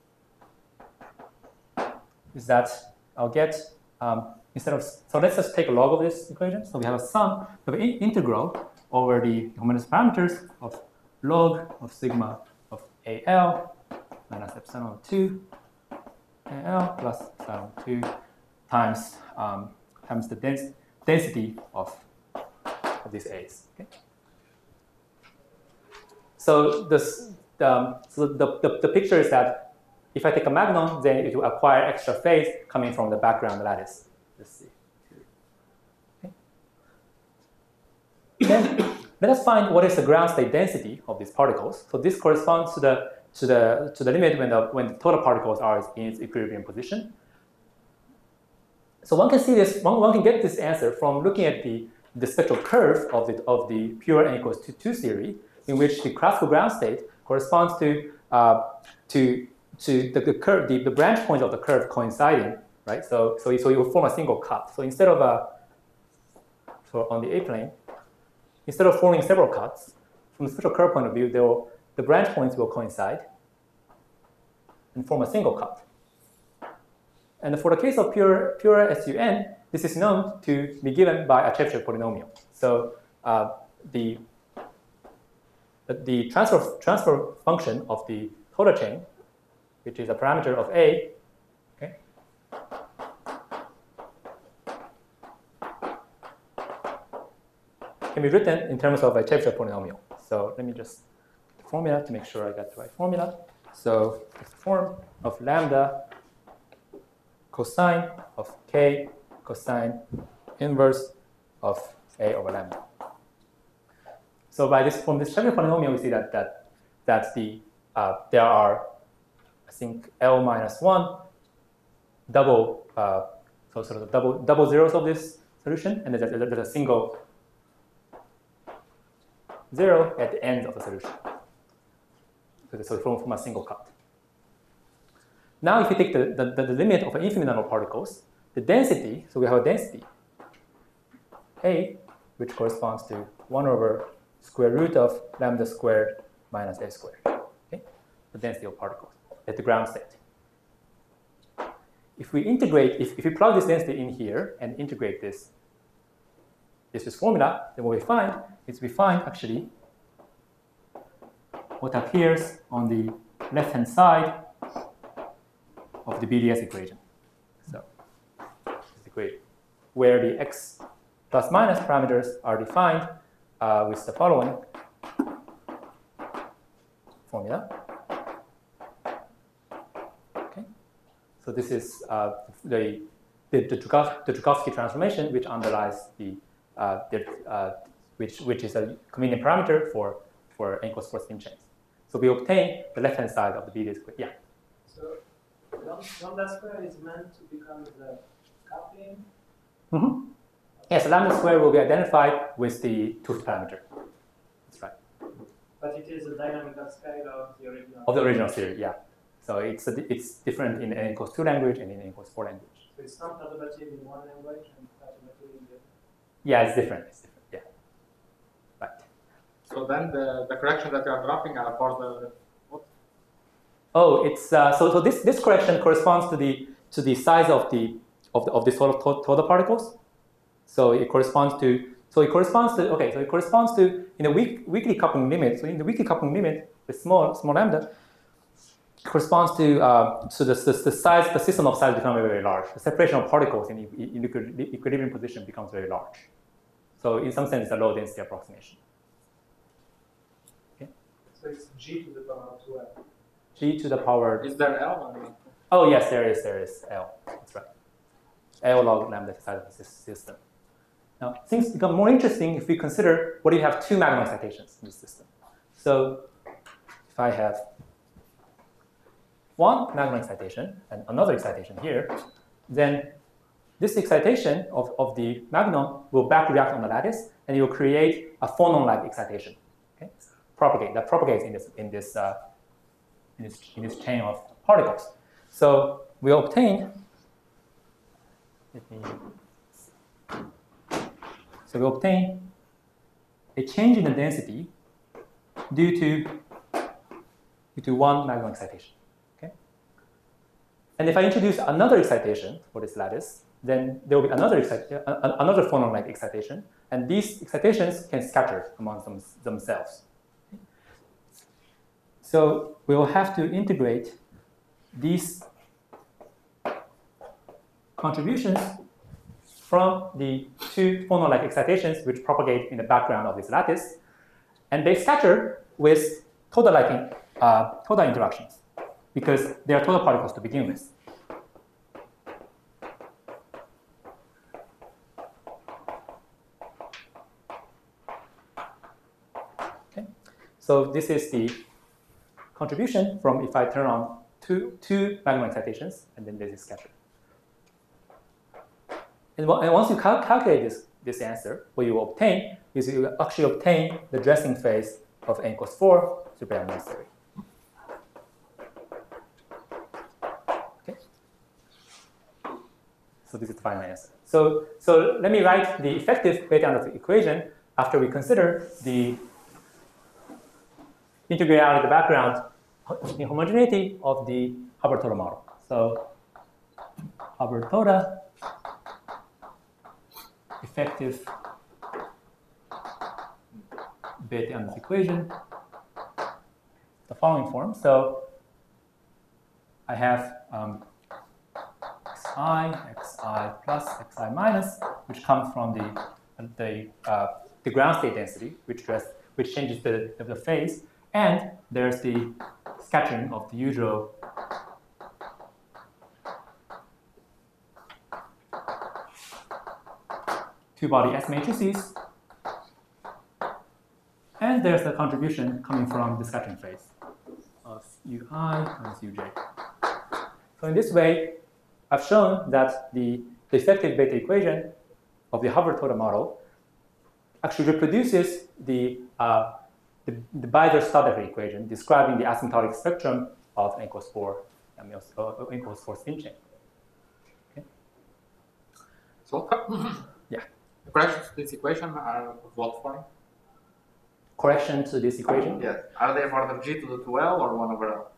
is that I'll get, so let's just take a log of this equation. So we have a sum of integral over the homogeneous parameters of log of sigma of AL minus epsilon 2 AL plus epsilon 2 times the density of these A's. Okay? So the picture is that if I take a magnon, then it will acquire extra phase coming from the background lattice. Let's see. Okay. Then let us find what is the ground state density of these particles. So this corresponds to the limit when the total particles are in its equilibrium position. So one can see this. One can get this answer from looking at the spectral curve of the pure n equals 2 theory, in which the classical ground state corresponds to the curve, the branch points of the curve coinciding, right? So you will form a single cut. So instead of on the A plane, instead of forming several cuts, from the spectral curve point of view, the branch points will coincide and form a single cut. And for the case of pure SUN, this is known to be given by a Chebyshev polynomial. So the transfer function of the total chain, which is a parameter of A, okay, can be written in terms of a Chebyshev polynomial. So let me just get the formula to make sure I got the right formula. So it's the form of lambda cosine of K cosine inverse of A over lambda. So from this Chebyshev polynomial, we see that there are, I think, L minus 1 double, so sort of double zeros of this solution, and there's a single zero at the end of the solution. So from a single cut. Now, if you take the limit of an infinite number of particles, the density, so we have a density A, which corresponds to 1 over square root of lambda squared minus A squared, okay? The density of particles at the ground state. If we integrate, if we plug this density in here and integrate this formula, then what we find is actually what appears on the left-hand side of the BDS equation. So this equation, where the x plus minus parameters are defined with the following formula. Okay, so this is the Joukowsky transformation, which underlies which is a convenient parameter for n equals 4 spin chains. So we obtain the left-hand side of the BDS equation. Yeah. So lambda square is meant to become the coupling. Mm-hmm. Yes, lambda square will be identified with the tooth parameter. That's right. But it is a dynamical scale of the original. Of the original series, yeah. So it's different in n equals 2 language and in n equals 4 language. So it's not additive in one language and additive in the other. Yeah, it's different. It's different. Yeah. Right. So then the correction that you are dropping are for the what? Oh, it's so this correction corresponds to the size of the total particles. So it corresponds to in the weakly coupling limit. So in the weakly coupling limit, the small lambda corresponds to the size, the system of size becomes very, very large. The separation of particles in equilibrium position becomes very large. So in some sense, it's a low density approximation. Okay. So it's g to the power of 2l. G to the power. Is there L? Oh yes, there is L. That's right. L log lambda size of the system. Now things become more interesting if we consider what if you have two magnum excitations in this system. So if I have one magnum excitation and another excitation here, then this excitation of the magnum will back react on the lattice, and it will create a phonon-like excitation. Okay, propagates in this chain of particles. So we obtain. So we obtain a change in the density due to one magnum excitation. Okay? And if I introduce another excitation for this lattice, then there will be another phonon-like excitation, and these excitations can scatter among themselves. So we will have to integrate these contributions from the two phonon-like excitations which propagate in the background of this lattice, and they scatter with total interactions because they are total particles to begin with. Okay, so this is the contribution from if I turn on two magnum excitations, and then this is scattered. And once you calculate this answer, what you will obtain is you actually obtain the dressing phase of n equals 4 super unnecessary. Okay. So this is the final answer. So let me write the effective beta equation after we consider the integrality of the background homogeneity of the Hubbard-Toda model. So Hubbard-Toda effective beta equation, the following form. So I have xi plus xi minus, which comes from the ground state density, which changes the phase, and there's the scattering of the usual two-body S matrices, and there's the contribution coming from the scattering phase of ui minus uj. So in this way, I've shown that the effective beta equation of the Hubbard-Toda model actually reproduces the Beiser-Stoddard equation describing the asymptotic spectrum of n equals 4 spin chain. Okay. So yeah. The corrections to this equation are of what form? Correction to this equation? Yes. Are they for the g to the 2l or 1 over l?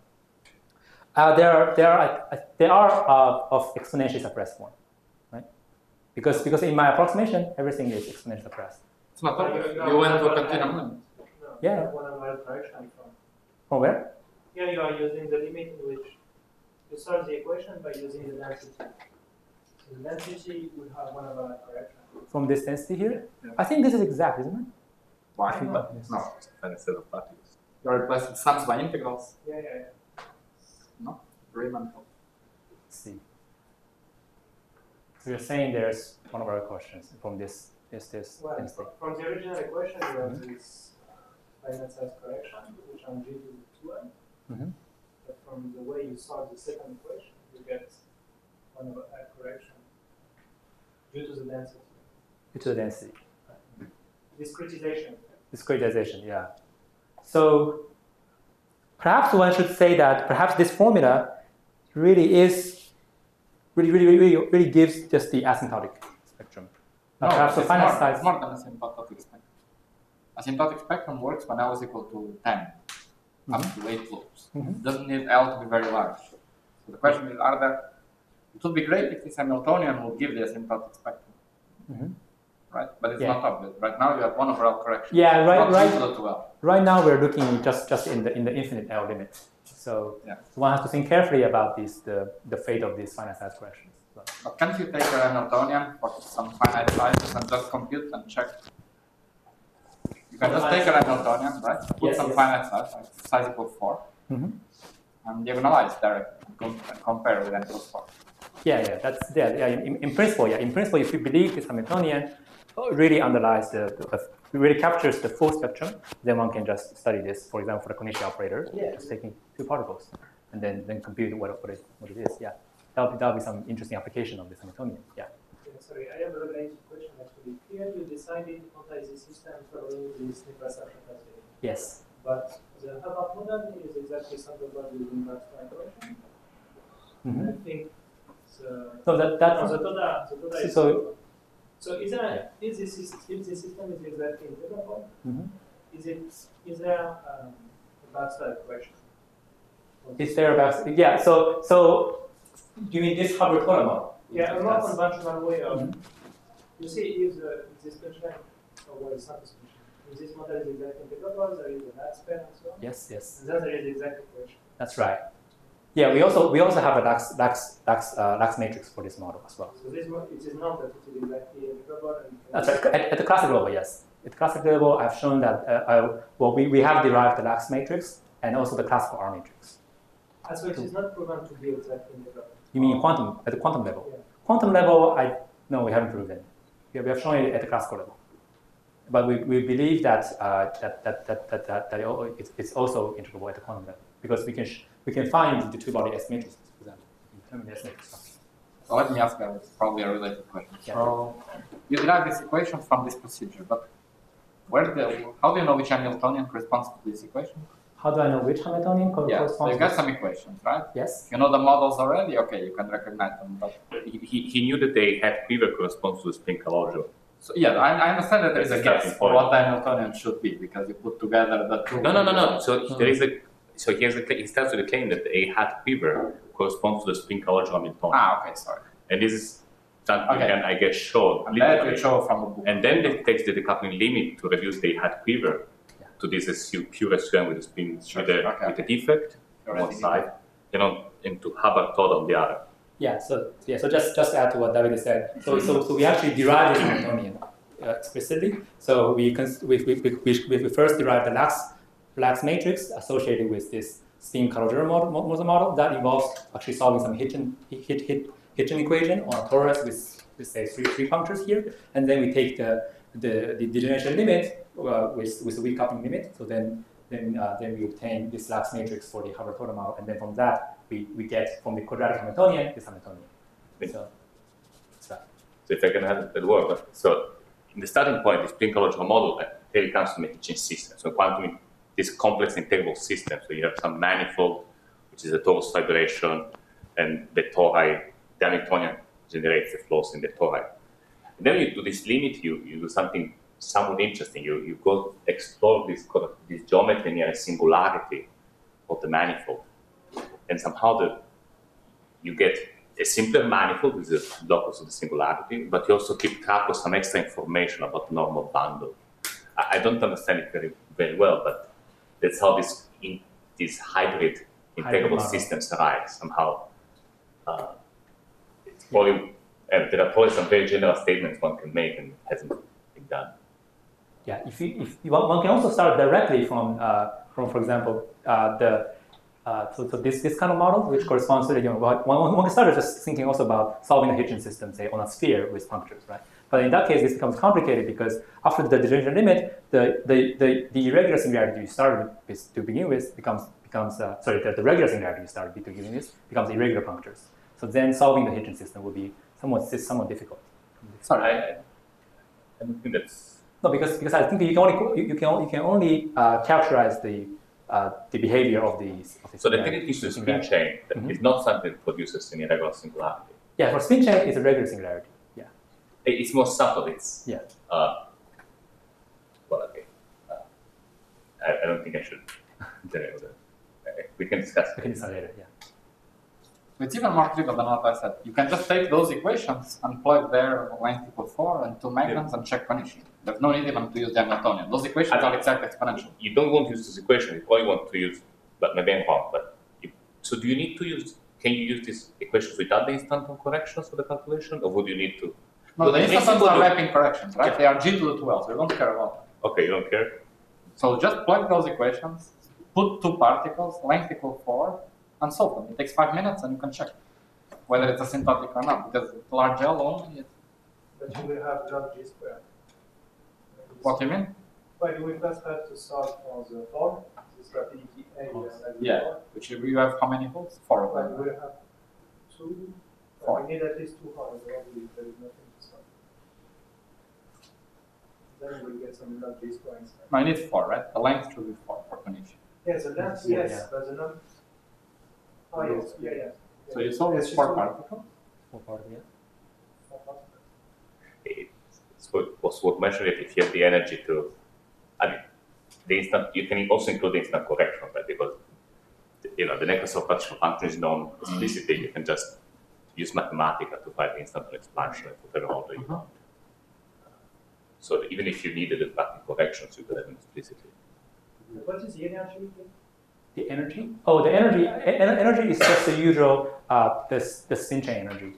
They are of exponentially suppressed form, right? Because in my approximation, everything is exponentially suppressed. It's not you went to a continuum limit. Yeah. One over correction From where? Yeah, you are using the limit in which you solve the equation by using the density. So the density would have one over correction. From this density here? Yeah. I think this is exact, isn't it? Why? No. Instead of particles. You're replacing sums by integrals. Yeah. No? Riemann. Let's see. So you're saying there's one of our questions from this Well, density. from the original equation, you have this finite size correction, which on g to the 2n. Mm-hmm. But from the way you solve the second equation, you get one over l correction due to the density. to the density. Discretization. Discretization, yeah. So perhaps one should say that perhaps this formula really gives just the asymptotic spectrum. No, perhaps the finite size. It's more than asymptotic spectrum. Asymptotic spectrum works when L is equal to 10, up to 8 loops. It doesn't need L to be very large. So the question is, it would be great if this Hamiltonian would give the asymptotic spectrum. Right? But it's not obvious. Right now you have 1 over L correction. Yeah, right. Right now we're looking just in the infinite L limit. So one has to think carefully about the fate of these finite size corrections. But can't you take a Hamiltonian for some finite sizes and just compute and check? You can just take a Hamiltonian, right? Put some finite size, like size equals 4, and diagonalize directly and compare with n plus 4. In principle, In principle, if you believe this Hamiltonian really underlies really captures the full spectrum, then one can just study this. For example, for the Konishi operator, just taking 2 particles, and then compute what it is. Yeah, that'll be some interesting application of this Hamiltonian. Yeah. Sorry, I have a related question actually. Here you decided to quantize the system following this infrastructure criteria. Yes. But the Hubbard model is exactly something about using that correction. I think. So is this system is exactly integrable? Is there a backslide correction? Is there a backslide? Yeah. So do you mean this Hubbard-Toda model? Yeah, a more conventional way of you see if this constraint or it's not a solution. If this model is exactly integrable, there is a back span and so on. Yes. And then there is exact equation. That's right. Yeah, we also have a lax matrix for this model as well. So this it is not that it is exactly integrable. That's right. At the classical level, yes. At the classical level, I've shown that we have derived the lax matrix and also the classical R matrix. So it is not proven to be exactly integrable. You mean at the quantum level? Yeah. Quantum level, no, we haven't proven. We have shown it at the classical level, but we believe that it's also integrable at the quantum level because we can find the 2-body S matrices, for example, determine the S matrix structure. So let me ask probably a related question. Yeah. So you derive this equation from this procedure, but how do you know which Hamiltonian corresponds to this equation? How do I know which Hamiltonian corresponds? So you got some equations, right? Yes. You know the models already. Okay, you can recognize them. But he knew that they had quiver corresponds to the spin Calogero. So I understand that there is a guess for what the Hamiltonian should be because you put together the two. No. So there is he starts with the claim that the hat quiver corresponds to the spin Calogero Hamiltonian. Okay, sorry. And this is something you can, I guess, show. And that you show from the book. And then it takes the decoupling limit to reduce the hat quiver to this pure SQM with a spin with a defect on one side, into Hubbard-Toda on the other. So just add to what David said. So we actually derived this Hamiltonian explicitly. So we first derived the lax matrix associated with this spin Calogero model that involves actually solving some Hitchin equation on a torus with say three punctures here, and then we take the degeneration limit with the weak coupling limit. So then we obtain this lax matrix for the Hubbard-Toda model, and then from that we get from the quadratic Hamiltonian this Hamiltonian. So that's right. So if I can have that work, so in the starting point, this spin Calogero model really comes from a Hitchin system. So quantum this complex integrable system. So you have some manifold, which is a torus vibration, and the tori, the Hamiltonian generates the flows in the tori. And then you do this limit, you do something somewhat interesting. You go explore this geometry near a singularity of the manifold. And somehow you get a simpler manifold with the locus of the singularity, but you also keep track of some extra information about normal bundle. I don't understand it very, very well, but that's how these hybrid integrable systems arise somehow. It's probably, there are probably some very general statements one can make and it hasn't been done. Yeah, if one can also start directly from for example, this kind of model, which corresponds to one can start just thinking also about solving a Hitchin system, say on a sphere with punctures, right? But in that case, this becomes complicated because after the degeneration limit, the irregular singularity you started with to begin with becomes the regular singularity you started to begin with becomes irregular punctures. So then solving the Hitchin system will be somewhat difficult. Sorry, I don't think that's. No, because I think you can only characterize the behavior of these. So the thing is the spin chain is not something that produces an irregular singularity. Yeah, for spin chain, it's a regular singularity. Yeah. It's more subtle. It's well, okay. I don't think I should. We can discuss. We can discuss later. Yeah. It's even more trivial than what I said. You can just take those equations and plug their length equal 4 and 2 magnons and check condition. There's no need even to use the Hamiltonian. Those equations are exact exponential. You don't want to use this equation. You probably want to use, but maybe I'm wrong. But so do you need to use? Can you use these equations without the instanton corrections for the calculation, or would you need to? No, the instantons are mapping corrections, right? They are G to the 12, so you don't care about them. Okay, you don't care. So just plug those equations, put 2 particles, length equal 4, and solve them. It takes 5 minutes, and you can check whether it's asymptotic or not. Because large L only. But you will have log G squared. What do you mean? Well, you will first have to solve for the form, this rapidity A. Yeah. Which you have how many holes? 4 of But them. you will have 2. Four. You need at least 2 forms. There is nothing to solve. Then you will get some log G squared instead. No, I need 4, right? The length should be 4 for condition. Yes, the length, Yeah, yes, yeah. but the number. Oh, yes, yeah. So you solve Yes, with you 4 solve- particles. It's worth mentioning that if you have the energy to, I mean, the instant you can also include the instant correction, right? Because the necklace of partial function is known explicitly. You can just use Mathematica to find the instant expansion and whatever order you want. So even if you needed the practical corrections, you could have them explicitly. What is the energy again? The energy? Oh, the energy. Energy is just the usual the spin chain energy.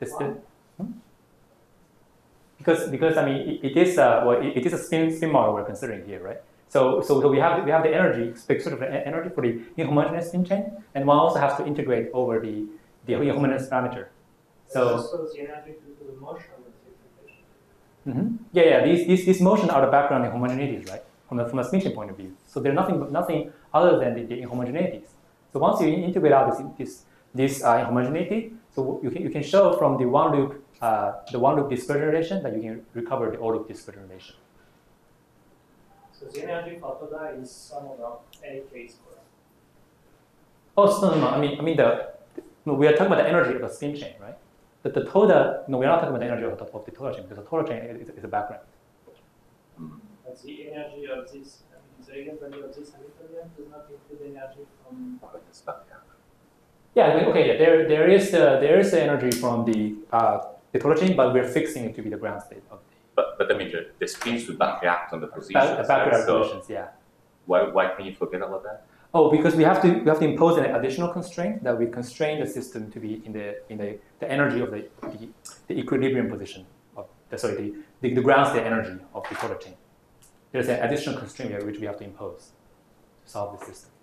Because I mean it is it is a spin model we're considering here, right? So we have the energy, sort of energy for the inhomogeneous spin chain, and one also has to integrate over the inhomogeneous parameter. So the energy to the motion of the differentiation. yeah. These motion are the background inhomogeneities, right? From a spin chain point of view. So they're nothing other than the inhomogeneities. So once you integrate out this inhomogeneity, so you can show from the one loop dispersion relation that you can recover the all loop dispersion relation. So the energy for Toda is sum of A k squared. Oh no. I mean we are talking about the energy of the spin chain, right? The Toda, no, we're not talking about the energy of the Toda chain because the Toda chain is a background. But the energy of this, the eigenvalue of this Hamiltonian does not include the energy from. Yeah, okay. Yeah, there is the energy from the Toda chain, but we're fixing it to be the ground state of But I mean, the spins will back react on the positions. background positions. Yeah. Why can you forget about that? Oh, because we have to impose an additional constraint that we constrain the system to be in the energy of the equilibrium position of the ground state energy of the Toda chain. There's an additional constraint here which we have to impose to solve the system.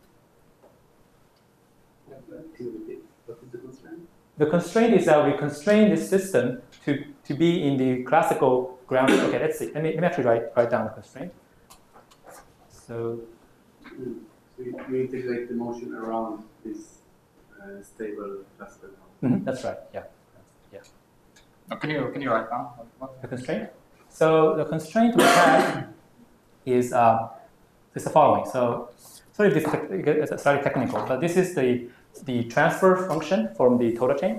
What is the constraint? The constraint is that we constrain this system to be in the classical ground. Okay, let's see. Let me actually write down the constraint. So you integrate the motion around this stable classical. that's right. Yeah. Can you write down The constraint. So the constraint we have is the following. So sorry if this is slightly technical, but this is the transfer function from the Toda chain.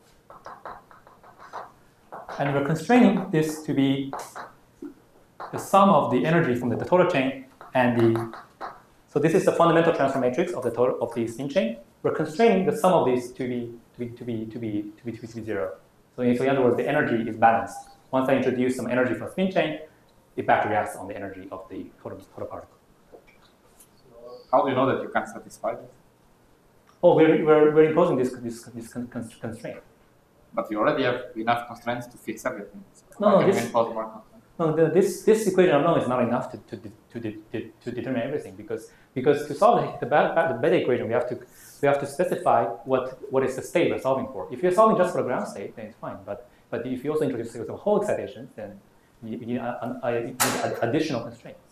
And we're constraining this to be the sum of the energy from the Toda chain and so this is the fundamental transfer matrix of the spin chain. We're constraining the sum of these to be zero. So in other words, the energy is balanced. Once I introduce some energy from spin chain, it back reacts on the energy of the Toda particle. How do you know that you can satisfy this? Oh, we're imposing this constraint. But you already have enough constraints to fix everything. So No, why can this- you impose more constraints? No, this equation alone is not enough to determine everything because to solve the beta equation, we have to specify what is the state we're solving for. If you're solving just for the ground state, then it's fine. But if you also introduce some whole excitations, then you need additional constraints.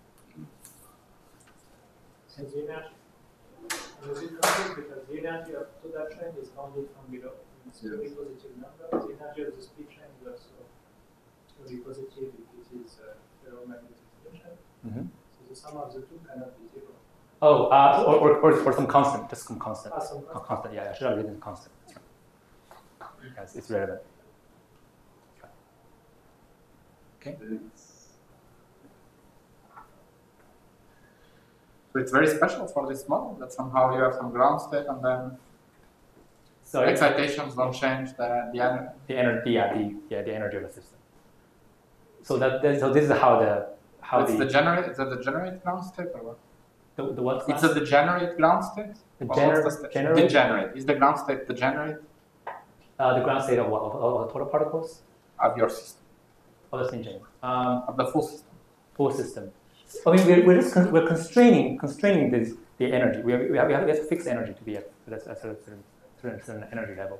So the energy. And is it confused because the energy of Toda chain is bounded from below. It's a very positive number. The energy of the spin chain is also very positive if it is ferromagnetic expansion. Mm-hmm. So the sum of the two cannot be zero. Oh, or some constant, just some constant. Some constant. Constant, yeah, I should have written constant. Yes, it's relevant. Okay. So it's very special for this model that somehow you have some ground state and then So excitations don't change the energy. the energy, the energy of the system. So so this is how It's the degenerate ground state or what? the what? It's a degenerate ground state? Degenerate? Degenerate. Is the ground state degenerate The ground state of what? Of the total particles? of your system? Of the spin chain. Of the full system? Full system. I mean, we're constraining the energy. We have to fix energy to be at a certain energy level.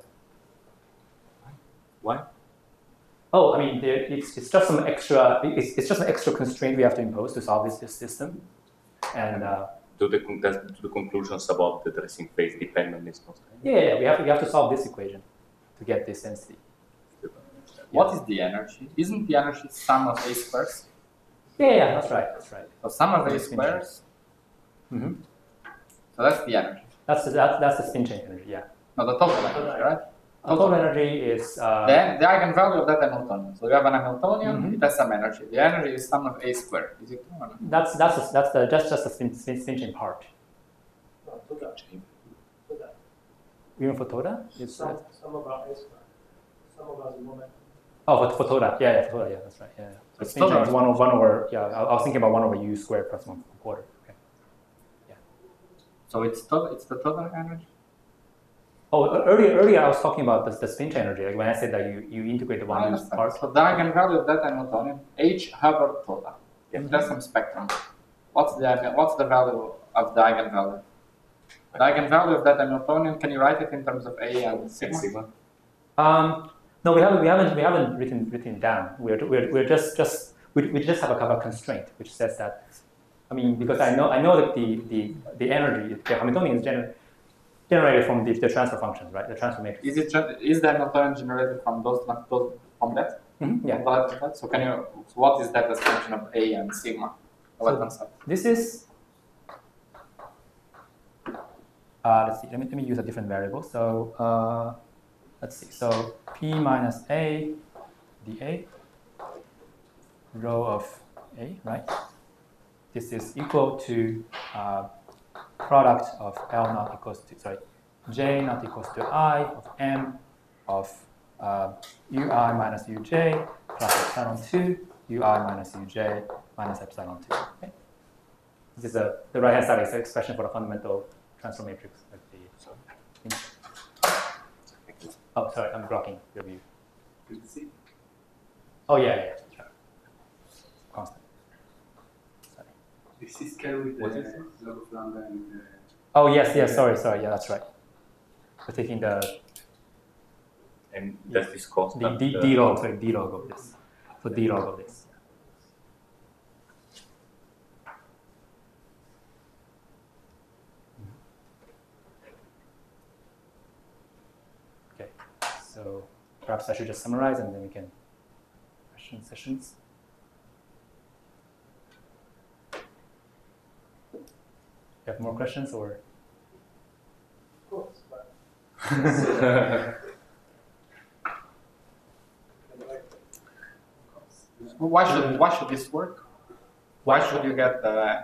Why? Oh, I mean, it's just some extra. It's just an extra constraint we have to impose to solve this system, and Do the conclusions about the dressing phase depend on this constraint? yeah, we have to solve this equation to get this density. What is the energy? Isn't the energy sum of A squares? Yeah, that's right. So sum of A squares. Mm-hmm. So that's the energy. That's the spin chain energy. Yeah. No, the total energy, right? Total energy is The eigenvalue of that Hamiltonian. So you have an Hamiltonian, Mhm. it has some energy. The energy is sum of A squared. Is it true or not? that's just the spin chain part. No, total. Total. Even for Toda, it's Sum about A squared. Sum about the moment. oh for Toda, yeah, for Toda, yeah, that's right, yeah. So It's spin chain Toda. is one over yeah. I was thinking about 1 over u squared plus 1/4. Okay. So it's the total energy? Oh, earlier I was talking about the spin chain energy. Like when I said that you integrate the I one u understand. part. So the eigenvalue of that Hamiltonian, H Hubbard total. If there's some spectrum, what's the value of the eigenvalue? The eigenvalue of that Hamiltonian, can you write it in terms of A and sigma? No, we haven't written it down. We're just have a kind of constraint which says that. I mean, because I know that the energy, the Hamiltonian is generated from the transfer functions, right? The transfer matrix. Is the Hamiltonian generated from from that? Mm-hmm, yeah. From that? So what is that as function of A and sigma? This is. Let's see. Let me use a different variable. So let's see. So P minus A dA rho of A, right? This is equal to product of L not equals to J not equals to I of M of UI minus UJ plus epsilon 2 UI minus UJ minus epsilon 2. Okay? This is the right hand side is the expression for the fundamental transform matrix. Oh, sorry, I'm blocking your view. Oh, yeah. Sure. Constant. Sorry. This is scale with the log of lambda and Oh, yes, sorry, yeah, that's right. We're taking the And does this constant? D log of this. So D log of this. Okay, so perhaps I should just summarize and then we can question sessions. You have more questions or? Of course, but Why should this work? Why should you get the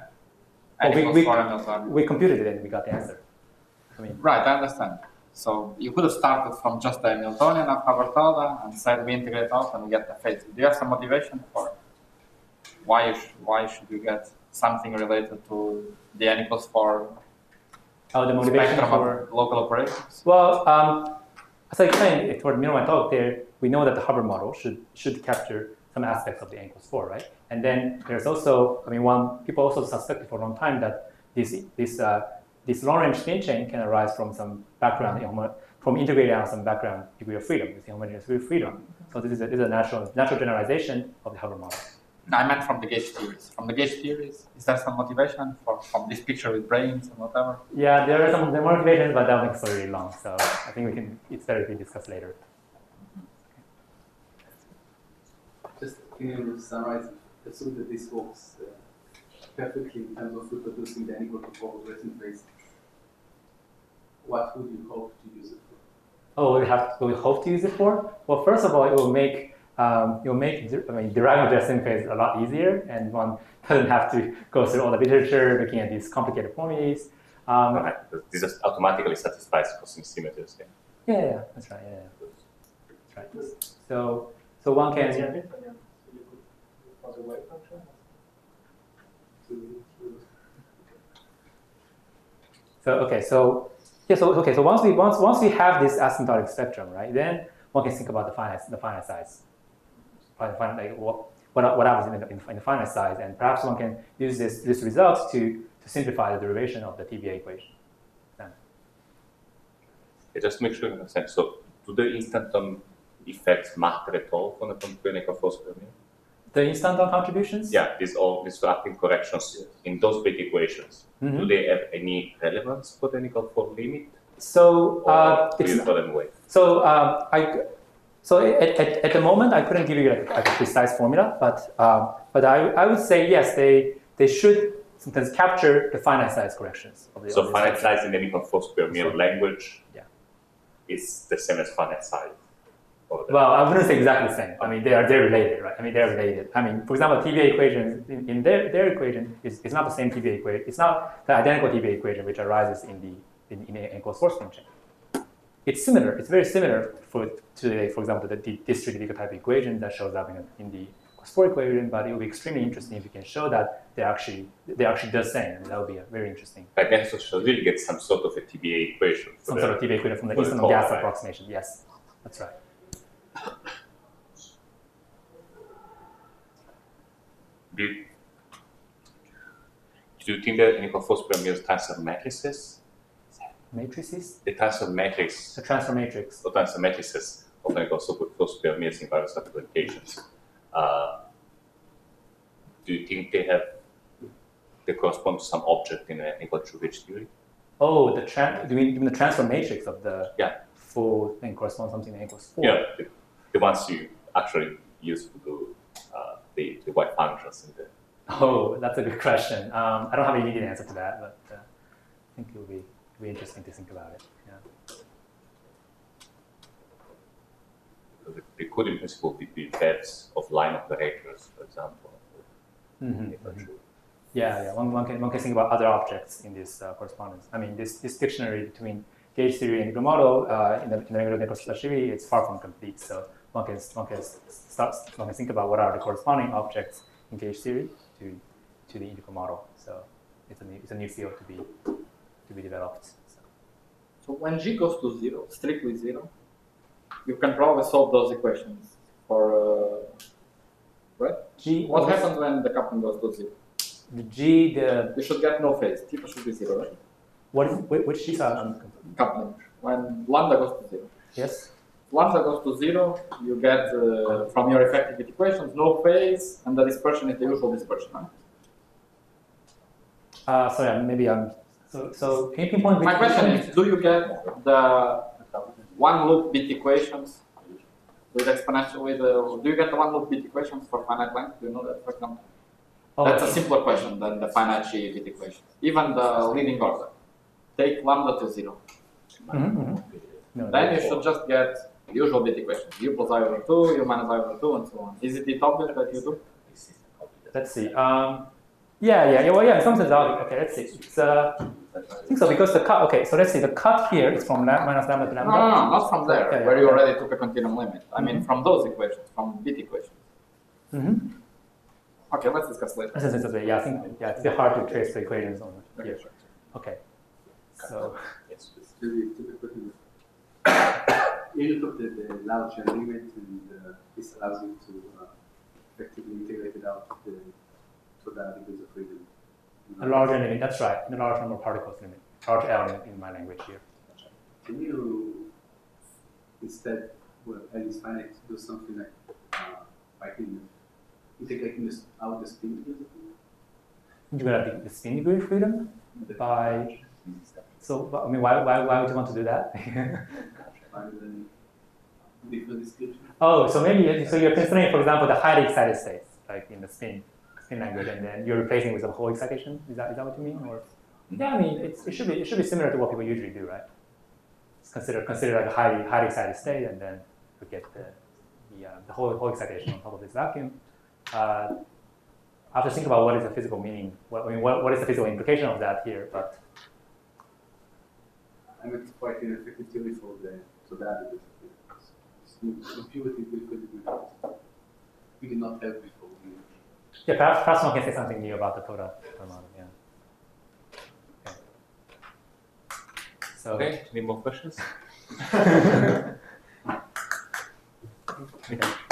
we computed it and we got the answer. I mean, right, I understand. So you could have started from just the Hamiltonian of Hubbard-Toda and said we integrate out and we get the phase. Do you have some motivation for why should you get something related to the n equals 4 the motivation spectrum for of local operators? Well, as I explained toward the middle of my talk there, we know that the Hubbard model should capture some aspects of the n equals 4, right? And then there's also, I mean, people also suspected for a long time that this long-range spin chain can arise from some background, from integrating out some background degree of freedom, with the homogeneous degree of freedom. So this is a natural generalization of the Hubbard model. I meant from the gauge theories. From the gauge theories, is there some motivation from this picture with brains and whatever? Yeah, there are some motivations, but that makes it really long. So I think it's better if we discuss later. just can you summarize assume that this works perfectly in terms of reproducing the n equal to 4 resting phase, what would you hope to use it for? Oh, we hope to use it for? Well, first of all, it will make deriving the resting phase a lot easier, and one doesn't have to go through all the literature looking at these complicated formulas. This just automatically satisfies cosine symmetries. Yeah, that's right. Yeah, that's right. So one can. For the wave function. So once we have this asymptotic spectrum, right, then one can think about the finite size, like what happens in the finite size, and perhaps one can use this result to simplify the derivation of the TVA equation. Just to make sure you understand. So, do the instanton effects matter at all from the clinical force per meter? The instanton contributions? Yeah, these acting corrections in those big equations. Mm-hmm. Do they have any relevance for the nickel force limit? So do you throw them away? So at the moment I couldn't give you a precise formula, but I would say yes, they should sometimes capture the finite size corrections. So finite size in the nickel force per meter language, yeah, is the same as finite size. Well, I wouldn't say exactly the same. I mean, they're related, right? I mean, they're related. I mean, for example, TVA equation in their equation is not the same TVA equation. It's not the identical TVA equation which arises in an equals force function. It's similar. It's very similar for example, the distributed type equation that shows up in the Cos4 equation. But it will be extremely interesting if you can show that they actually the same. And that would be very interesting. I guess we should really get some sort of a TVA equation. Some sort of TVA equation from the instanton gas approximation. Yes, that's right. Do you think that equal force per meter transfer matrices? Matrices? The transfer matrix. The transfer matrix. The transfer matrices of equal force per meter in various applications. Do you think they correspond to some object in an equal true gauge theory? Oh, do you mean the transfer matrix of the full thing corresponds to something that equals 4? Yeah, the ones you actually use to do the white functions in the. Oh, that's a good question. I don't have an immediate answer to that, but I think it will be interesting to think about it. Yeah. They could, in principle, be pairs of line operators, for example. Mm-hmm. Yeah. One can think about other objects in this correspondence. I mean, this dictionary between gauge theory and integral model in the regular network relativity is far from complete. So one can think about what are the corresponding objects in gauge theory to the integral model. So it's a new field to be developed. So when G goes to 0, strictly 0, you can probably solve those equations for right? G. What happens when the coupling goes to 0? You should get no phase. Theta should be 0, right? Which G are coupling? When lambda goes to 0. Yes. Lambda goes to 0, you get from your effective equations no phase, and the dispersion is the usual dispersion, right? Sorry, maybe I'm. So can you pinpoint? My question is: do you get the one loop bit equations with exponential do you get the one loop bit equations for finite length? Do you know that, for example? Oh, that's a simpler question than the finite G bit equation. Even the leading order. Take lambda to 0. No, then you should just get the usual bit equation. U plus I over 2, U minus I over 2, and so on. Is it obvious that you do? Let's see. Yeah. Well, in some sense, okay. Let's see. I think so because the cut. Okay, so let's see. The cut here is from minus lambda to lambda. No, not from there, where you already took a continuum limit. I mean, from those equations, from bit equations. Okay, let's discuss later. Yeah, I think it's a bit hard to trace the equations on here. Okay. So. You took the larger limit, and this allows you to effectively integrate it out to the degrees of freedom. A larger limit, that's right. The large number of particles limit, large L limit in my language here. Can you instead, well, L is finite, do something like by integrating out the spin degree of freedom? Integrate the spin degree of freedom by. So, I mean, why would you want to do that? Oh, so maybe you're considering, for example, the highly excited states, like in the spin inline grid, and then you're replacing with a whole excitation. Is that what you mean? Or yeah, I mean it should be similar to what people usually do, right? Just consider like a highly excited state, and then we get the whole excitation on top of this vacuum. I have to think about what is the physical meaning. What is the physical implication of that here? But I'm exploiting an effective theory for that. Impurity we did not have before. Yeah, perhaps one can say something new about the total model. Yeah. Okay. So, Okay, any more questions? Okay.